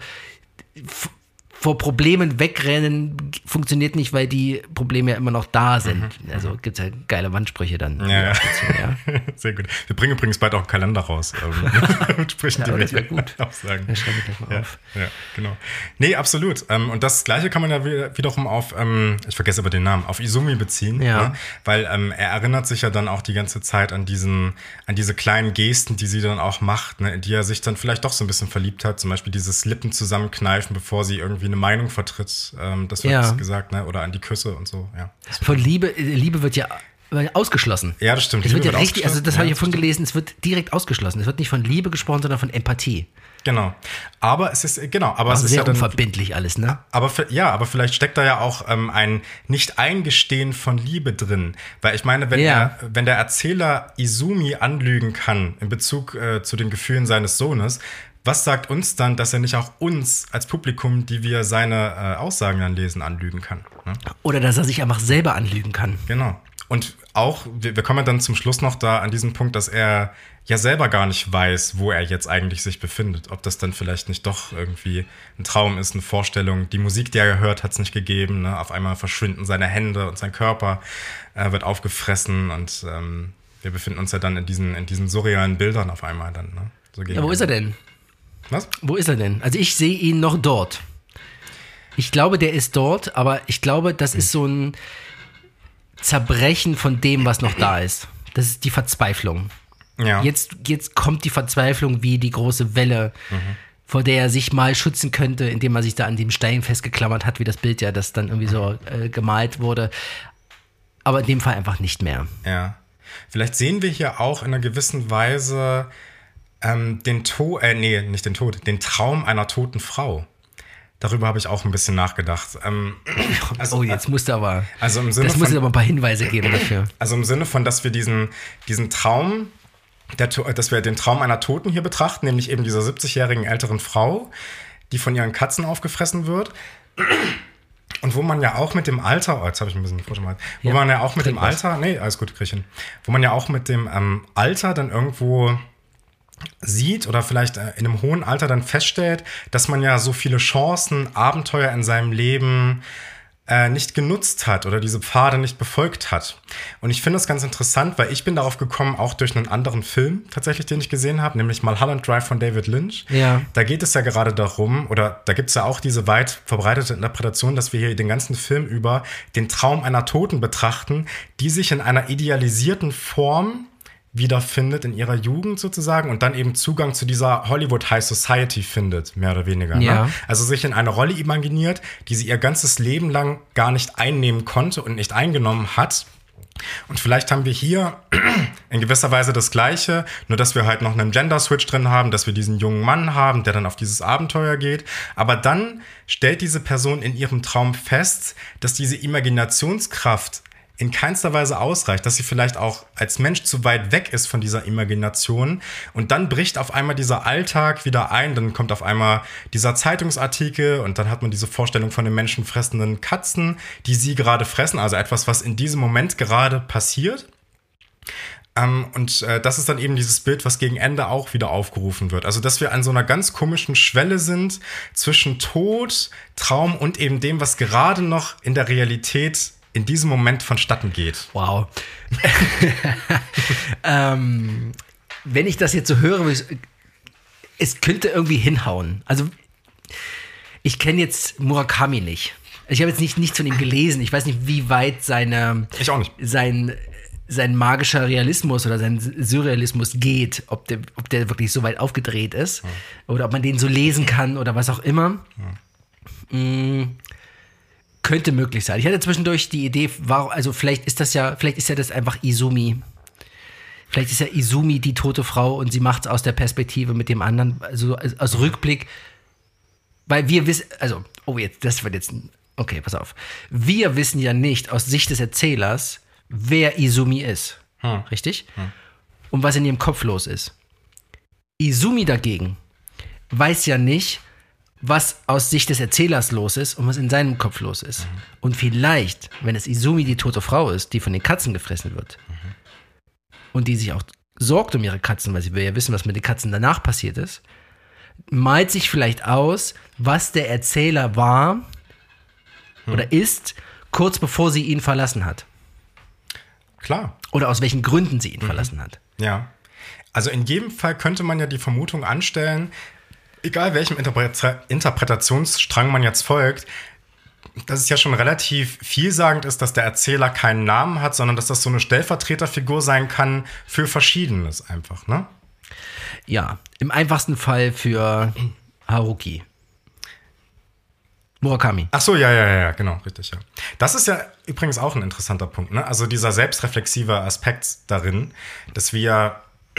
vor Problemen wegrennen funktioniert nicht, weil die Probleme ja immer noch da sind. Also gibt es ja geile Wandsprüche dann. Ja. Sehr gut. Wir bringen übrigens bald auch einen Kalender raus. Mit Sprüchen, die wir gut auch sagen. Das schreibe ich gleich mal auf. Ja, genau. Nee, absolut. Und das Gleiche kann man ja wiederum auf, ich vergesse aber den Namen, auf Izumi beziehen. Ja. Ne? Weil er erinnert sich ja dann auch die ganze Zeit an diese kleinen Gesten, die sie dann auch macht, ne? In die er sich dann vielleicht doch so ein bisschen verliebt hat. Zum Beispiel dieses Lippen zusammenkneifen, bevor sie irgendwie eine Meinung vertritt, das wird gesagt, ne? Oder an die Küsse und so, ja. Von Liebe wird ja ausgeschlossen. Ja, das stimmt. Es wird ja richtig, also das habe ich ja vorhin gelesen, es wird direkt ausgeschlossen. Es wird nicht von Liebe gesprochen, sondern von Empathie. Genau. Aber es ist, aber es ist sehr ja dann unverbindlich alles, ne? Aber vielleicht steckt da ja auch ein Nicht-Eingestehen von Liebe drin. Weil ich meine, wenn der Erzähler Izumi anlügen kann in Bezug zu den Gefühlen seines Sohnes, was sagt uns dann, dass er nicht auch uns als Publikum, die wir seine Aussagen dann lesen, anlügen kann? Ne? Oder dass er sich einfach selber anlügen kann. Genau. Und auch, wir kommen ja dann zum Schluss noch da an diesen Punkt, dass er ja selber gar nicht weiß, wo er jetzt eigentlich sich befindet. Ob das dann vielleicht nicht doch irgendwie ein Traum ist, eine Vorstellung. Die Musik, die er hört, hat es nicht gegeben. Ne? Auf einmal verschwinden seine Hände und sein Körper wird aufgefressen und wir befinden uns ja dann in diesen surrealen Bildern auf einmal dann. Ne? So ja, wo ist er denn? Was? Wo ist er denn? Also ich sehe ihn noch dort. Ich glaube, der ist dort, aber ich glaube, das ist so ein Zerbrechen von dem, was noch da ist. Das ist die Verzweiflung. Ja. Jetzt kommt die Verzweiflung wie die große Welle vor der er sich mal schützen könnte, indem er sich da an dem Stein festgeklammert hat, wie das Bild ja, das dann irgendwie so gemalt wurde. Aber in dem Fall einfach nicht mehr. Ja. Vielleicht sehen wir hier auch in einer gewissen Weise den Traum einer toten Frau. Darüber habe ich auch ein bisschen nachgedacht. Jetzt musst du aber. Also im Sinne das muss aber ein paar Hinweise geben dafür. Also im Sinne von, dass wir diesen Traum, dass wir den Traum einer Toten hier betrachten, nämlich eben dieser 70-jährigen älteren Frau, die von ihren Katzen aufgefressen wird. Und wo man ja auch mit dem Alter, jetzt habe ich ein bisschen vorgemalt, wo man ja auch mit dem Alter, alles gut, Griechen, wo man ja auch mit dem Alter dann irgendwo sieht oder vielleicht in einem hohen Alter dann feststellt, dass man ja so viele Chancen, Abenteuer in seinem Leben nicht genutzt hat oder diese Pfade nicht befolgt hat. Und ich finde das ganz interessant, weil ich bin darauf gekommen, auch durch einen anderen Film tatsächlich, den ich gesehen habe, nämlich Mulholland Drive von David Lynch. Ja. Da geht es ja gerade darum, oder da gibt es ja auch diese weit verbreitete Interpretation, dass wir hier den ganzen Film über den Traum einer Toten betrachten, die sich in einer idealisierten Form wiederfindet in ihrer Jugend sozusagen und dann eben Zugang zu dieser Hollywood High Society findet, mehr oder weniger. Ja. Ne? Also sich in eine Rolle imaginiert, die sie ihr ganzes Leben lang gar nicht einnehmen konnte und nicht eingenommen hat. Und vielleicht haben wir hier in gewisser Weise das Gleiche, nur dass wir halt noch einen Gender-Switch drin haben, dass wir diesen jungen Mann haben, der dann auf dieses Abenteuer geht. Aber dann stellt diese Person in ihrem Traum fest, dass diese Imaginationskraft in keinster Weise ausreicht, dass sie vielleicht auch als Mensch zu weit weg ist von dieser Imagination und dann bricht auf einmal dieser Alltag wieder ein, dann kommt auf einmal dieser Zeitungsartikel und dann hat man diese Vorstellung von den menschenfressenden Katzen, die sie gerade fressen, also etwas, was in diesem Moment gerade passiert. Und das ist dann eben dieses Bild, was gegen Ende auch wieder aufgerufen wird. Also, dass wir an so einer ganz komischen Schwelle sind zwischen Tod, Traum und eben dem, was gerade noch in der Realität in diesem Moment vonstatten geht. Wow. Wenn ich das jetzt so höre, es könnte irgendwie hinhauen. Also ich kenne jetzt Murakami nicht. Ich habe jetzt nichts von ihm gelesen. Ich weiß nicht, wie weit ich auch nicht. Sein magischer Realismus oder sein Surrealismus geht, ob der wirklich so weit aufgedreht ist oder ob man den so lesen kann oder was auch immer. Könnte möglich sein. Ich hatte zwischendurch die Idee, vielleicht ist ja das einfach Izumi. Vielleicht ist ja Izumi die tote Frau und sie macht es aus der Perspektive mit dem anderen, also aus Rückblick. Weil wir wissen, okay, pass auf. Wir wissen ja nicht aus Sicht des Erzählers, wer Izumi ist. Richtig? Und was in ihrem Kopf los ist. Izumi dagegen weiß ja nicht, was aus Sicht des Erzählers los ist und was in seinem Kopf los ist. Und vielleicht, wenn es Izumi die tote Frau ist, die von den Katzen gefressen wird und die sich auch sorgt um ihre Katzen, weil sie will ja wissen, was mit den Katzen danach passiert ist, malt sich vielleicht aus, was der Erzähler war oder ist, kurz bevor sie ihn verlassen hat. Klar. Oder aus welchen Gründen sie ihn verlassen hat. Ja. Also in jedem Fall könnte man ja die Vermutung anstellen, egal welchem Interpretationsstrang man jetzt folgt, dass es ja schon relativ vielsagend ist, dass der Erzähler keinen Namen hat, sondern dass das so eine Stellvertreterfigur sein kann für Verschiedenes einfach, ne? Ja, im einfachsten Fall für Haruki. Murakami. Ach so, ja, genau, richtig, ja. Das ist ja übrigens auch ein interessanter Punkt, ne? Also dieser selbstreflexive Aspekt darin, dass wir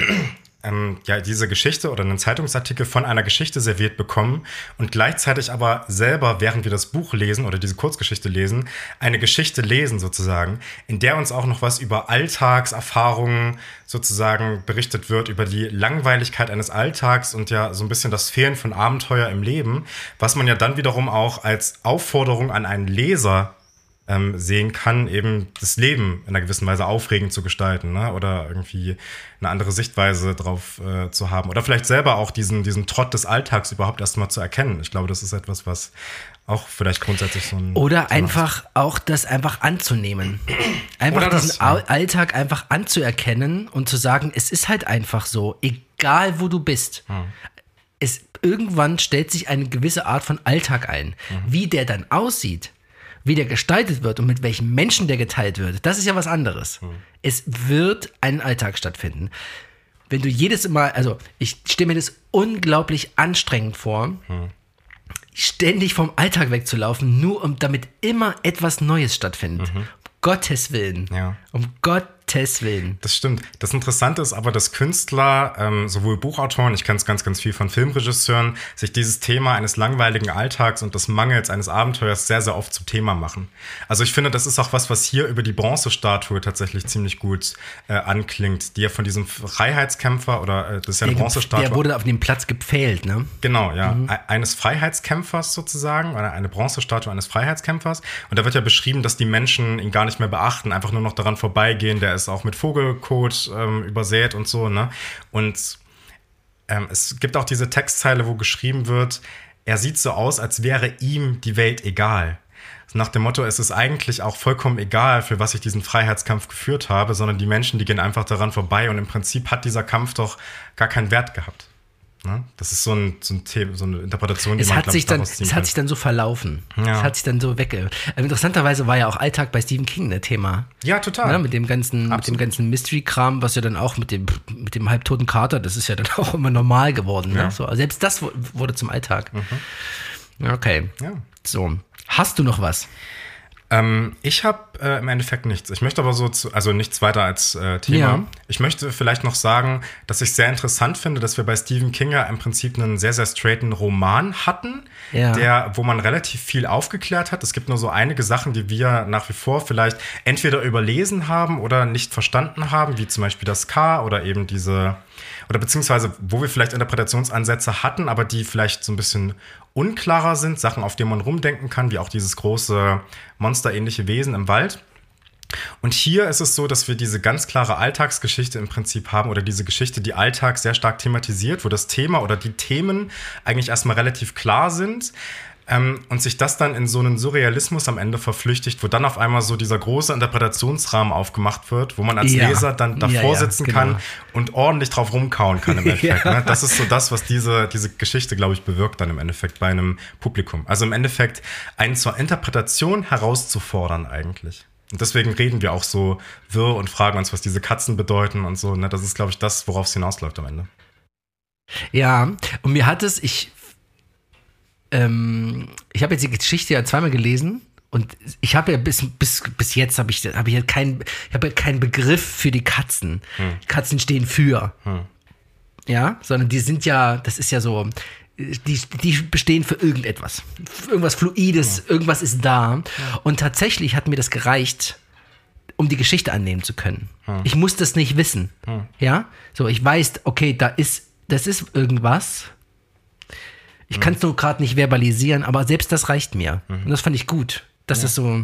diese Geschichte oder einen Zeitungsartikel von einer Geschichte serviert bekommen und gleichzeitig aber selber, während wir das Buch lesen oder diese Kurzgeschichte lesen, eine Geschichte lesen sozusagen, in der uns auch noch was über Alltagserfahrungen sozusagen berichtet wird, über die Langweiligkeit eines Alltags und ja so ein bisschen das Fehlen von Abenteuer im Leben, was man ja dann wiederum auch als Aufforderung an einen Leser sehen kann, eben das Leben in einer gewissen Weise aufregend zu gestalten, ne? Oder irgendwie eine andere Sichtweise drauf zu haben. Oder vielleicht selber auch diesen Trott des Alltags überhaupt erstmal zu erkennen. Ich glaube, das ist etwas, was auch vielleicht grundsätzlich so ein... Oder Thema einfach ist. Auch das einfach anzunehmen. Einfach diesen Alltag einfach anzuerkennen und zu sagen, es ist halt einfach so, egal wo du bist. Irgendwann stellt sich eine gewisse Art von Alltag ein. Wie der dann aussieht, wie der gestaltet wird und mit welchen Menschen der geteilt wird, das ist ja was anderes. Es wird ein Alltag stattfinden. wenn du jedes Mal, also ich stelle mir das unglaublich anstrengend vor, ständig vom Alltag wegzulaufen, nur damit immer etwas Neues stattfindet. Um Gottes Willen. Ja. Um Gottes Willen. Das stimmt. Das Interessante ist aber, dass Künstler, sowohl Buchautoren, ich kenne es ganz, ganz viel von Filmregisseuren, sich dieses Thema eines langweiligen Alltags und des Mangels eines Abenteuers sehr, sehr oft zum Thema machen. Also ich finde, das ist auch was hier über die Bronzestatue tatsächlich ziemlich gut anklingt, die ja von diesem Freiheitskämpfer oder das ist ja eine Bronzestatue. Der wurde auf dem Platz gepfählt, ne? Genau, ja. Eines Freiheitskämpfers sozusagen, oder eine Bronzestatue eines Freiheitskämpfers. Und da wird ja beschrieben, dass die Menschen ihn gar nicht mehr beachten, einfach nur noch daran vorbeigehen, der ist auch mit Vogelkot übersät und so, ne? Und es gibt auch diese Textzeile, wo geschrieben wird, er sieht so aus, als wäre ihm die Welt egal. Nach dem Motto, es ist eigentlich auch vollkommen egal, für was ich diesen Freiheitskampf geführt habe, sondern die Menschen, die gehen einfach daran vorbei und im Prinzip hat dieser Kampf doch gar keinen Wert gehabt. Ne? Das ist so eine Interpretation, die man, glaube ich, daraus ziehen kann. Es hat sich dann so verlaufen. Ja. Es hat sich dann so interessanterweise war ja auch Alltag bei Stephen King ein Thema. Ja, total. Ja, mit dem ganzen Mystery-Kram, was ja dann auch mit dem halbtoten Kater, das ist ja dann auch immer normal geworden. Ja. Ne? So, selbst das wurde zum Alltag. Okay. Ja. So. Hast du noch was? Ich habe im Endeffekt nichts. Ich möchte aber also nichts weiter als Thema. Ja. Ich möchte vielleicht noch sagen, dass ich sehr interessant finde, dass wir bei Stephen King ja im Prinzip einen sehr, sehr straighten Roman hatten, wo man relativ viel aufgeklärt hat. Es gibt nur so einige Sachen, die wir nach wie vor vielleicht entweder überlesen haben oder nicht verstanden haben, wie zum Beispiel das K oder eben oder beziehungsweise wo wir vielleicht Interpretationsansätze hatten, aber die vielleicht so ein bisschen unklarer sind, Sachen, auf die man rumdenken kann, wie auch dieses große monsterähnliche Wesen im Wald. Und hier ist es so, dass wir diese ganz klare Alltagsgeschichte im Prinzip haben oder diese Geschichte, die Alltag sehr stark thematisiert, wo das Thema oder die Themen eigentlich erstmal relativ klar sind. Und sich das dann in so einen Surrealismus am Ende verflüchtigt, wo dann auf einmal so dieser große Interpretationsrahmen aufgemacht wird, wo man als Leser dann davor sitzen kann und ordentlich drauf rumkauen kann im Endeffekt. Ne? Das ist so das, was diese Geschichte, glaube ich, bewirkt dann im Endeffekt bei einem Publikum. Also im Endeffekt einen zur Interpretation herauszufordern eigentlich. Und deswegen reden wir auch so wirr und fragen uns, was diese Katzen bedeuten und so. Ne? Das ist, glaube ich, das, worauf es hinausläuft am Ende. Ja, und mir hat es, ich habe jetzt die Geschichte ja zweimal gelesen und ich habe ja bis jetzt habe ich keinen Begriff für die Katzen. Katzen stehen für. Ja, sondern die sind ja, das ist ja so, die bestehen für irgendetwas. Irgendwas Fluides, irgendwas ist da. Und tatsächlich hat mir das gereicht, um die Geschichte annehmen zu können. Ich muss das nicht wissen. Ja, so, ich weiß, okay, das ist irgendwas. Ich kann es nur gerade nicht verbalisieren, aber selbst das reicht mir. Und das fand ich gut, dass es so,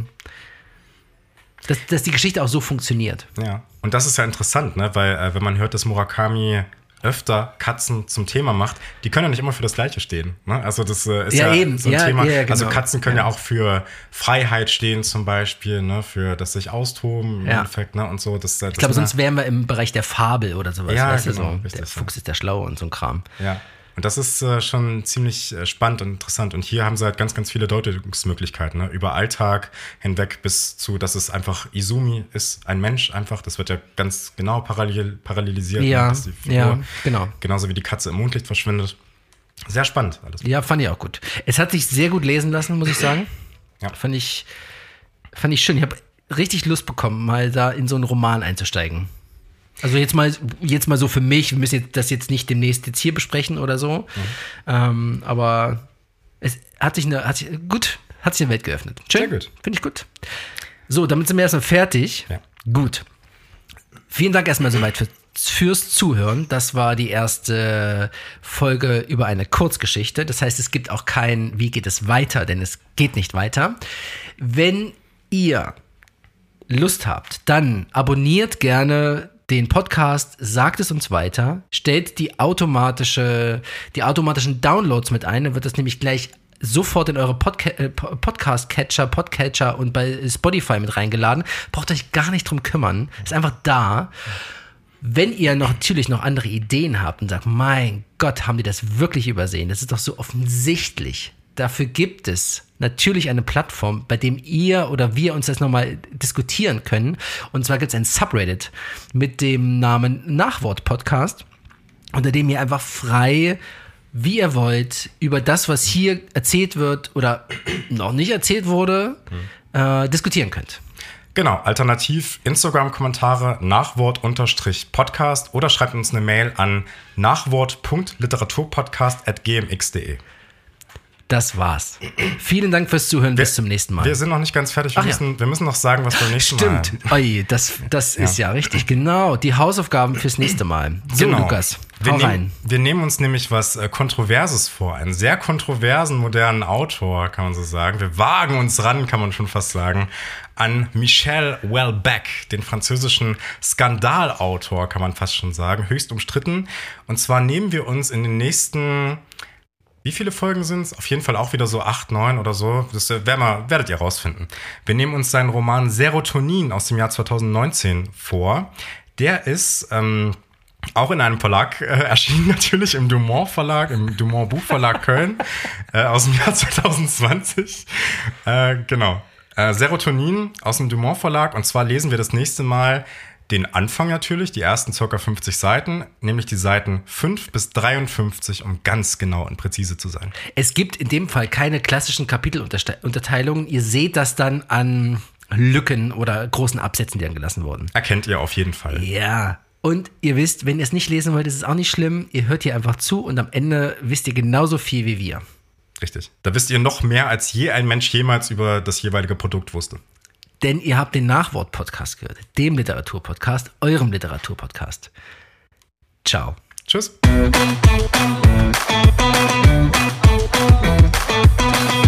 dass die Geschichte auch so funktioniert. Ja, und das ist ja interessant, ne? Weil wenn man hört, dass Murakami öfter Katzen zum Thema macht, die können ja nicht immer für das Gleiche stehen. Ne? Also das ist ja eben so ein Thema. Ja, genau. Also Katzen können ja auch für Freiheit stehen zum Beispiel, ne? Für das sich austoben im Endeffekt, ne? Und so. Ich glaube, sonst wären wir im Bereich der Fabel oder sowas. Ja, weißt genau, du, so. Richtig, der Fuchs ist der Schlaue und so ein Kram. Ja. Und das ist schon ziemlich spannend und interessant. Und hier haben sie halt ganz, ganz viele Deutungsmöglichkeiten. Ne? Über Alltag hinweg bis zu, dass es einfach Izumi ist, ein Mensch einfach. Das wird ja ganz genau parallelisiert. Ja, dass die Figur, ja, genau. Genauso wie die Katze im Mondlicht verschwindet. Sehr spannend alles. Ja, fand ich auch gut. Es hat sich sehr gut lesen lassen, muss ich sagen. Ja. Fand ich schön. Ich habe richtig Lust bekommen, mal da in so einen Roman einzusteigen. Also jetzt mal so für mich, wir müssen das jetzt nicht demnächst jetzt hier besprechen oder so, aber es hat sich eine Welt geöffnet. Schön. Sehr gut. Finde ich gut. So, damit sind wir erstmal fertig. Ja. Gut. Vielen Dank erstmal soweit fürs Zuhören. Das war die erste Folge über eine Kurzgeschichte. Das heißt, es gibt auch kein Wie geht es weiter, denn es geht nicht weiter. Wenn ihr Lust habt, dann abonniert gerne den Podcast, sagt es uns weiter, stellt die automatischen Downloads mit ein, dann wird das nämlich gleich sofort in eure Podcatcher und bei Spotify mit reingeladen. Braucht euch gar nicht drum kümmern. Ist einfach da. Wenn ihr natürlich noch andere Ideen habt und sagt, mein Gott, haben die das wirklich übersehen? Das ist doch so offensichtlich. Dafür gibt es natürlich eine Plattform, bei dem ihr oder wir uns das nochmal diskutieren können. Und zwar gibt es ein Subreddit mit dem Namen Nachwort-Podcast. unter dem ihr einfach frei, wie ihr wollt, über das, was hier erzählt wird oder noch nicht erzählt wurde, diskutieren könnt. Genau, alternativ Instagram-Kommentare nachwort_podcast oder schreibt uns eine Mail an nachwort.literaturpodcast@gmx.de. Das war's. Vielen Dank fürs Zuhören. Bis zum nächsten Mal. Wir sind noch nicht ganz fertig. Wir müssen noch sagen, was beim nächsten Mal. Stimmt. Oi, das ist ja richtig. Genau. Die Hausaufgaben fürs nächste Mal. So, genau. Lukas, hau rein. Wir nehmen uns nämlich was Kontroverses vor. Einen sehr kontroversen, modernen Autor, kann man so sagen. Wir wagen uns ran, kann man schon fast sagen, an Michel Houellebecq, den französischen Skandalautor, kann man fast schon sagen. Höchst umstritten. Und zwar nehmen wir uns in den nächsten... Wie viele Folgen sind es? Auf jeden Fall auch wieder so 8, 9 oder so. Das werdet ihr rausfinden. Wir nehmen uns seinen Roman Serotonin aus dem Jahr 2019 vor. Der ist auch in einem Verlag erschienen, natürlich im Dumont Verlag, im Dumont Buchverlag Köln aus dem Jahr 2020. Genau. Serotonin aus dem Dumont Verlag. Und zwar lesen wir das nächste Mal den Anfang natürlich, die ersten ca. 50 Seiten, nämlich die Seiten 5 bis 53, um ganz genau und präzise zu sein. Es gibt in dem Fall keine klassischen Kapitelunterteilungen. Ihr seht das dann an Lücken oder großen Absätzen, die dann gelassen wurden. Erkennt ihr auf jeden Fall. Ja. Und ihr wisst, wenn ihr es nicht lesen wollt, ist es auch nicht schlimm. Ihr hört hier einfach zu und am Ende wisst ihr genauso viel wie wir. Richtig. Da wisst ihr noch mehr, als je ein Mensch jemals über das jeweilige Produkt wusste. Denn ihr habt den Nachwort-Podcast gehört, dem Literaturpodcast, eurem Literaturpodcast. Ciao. Tschüss.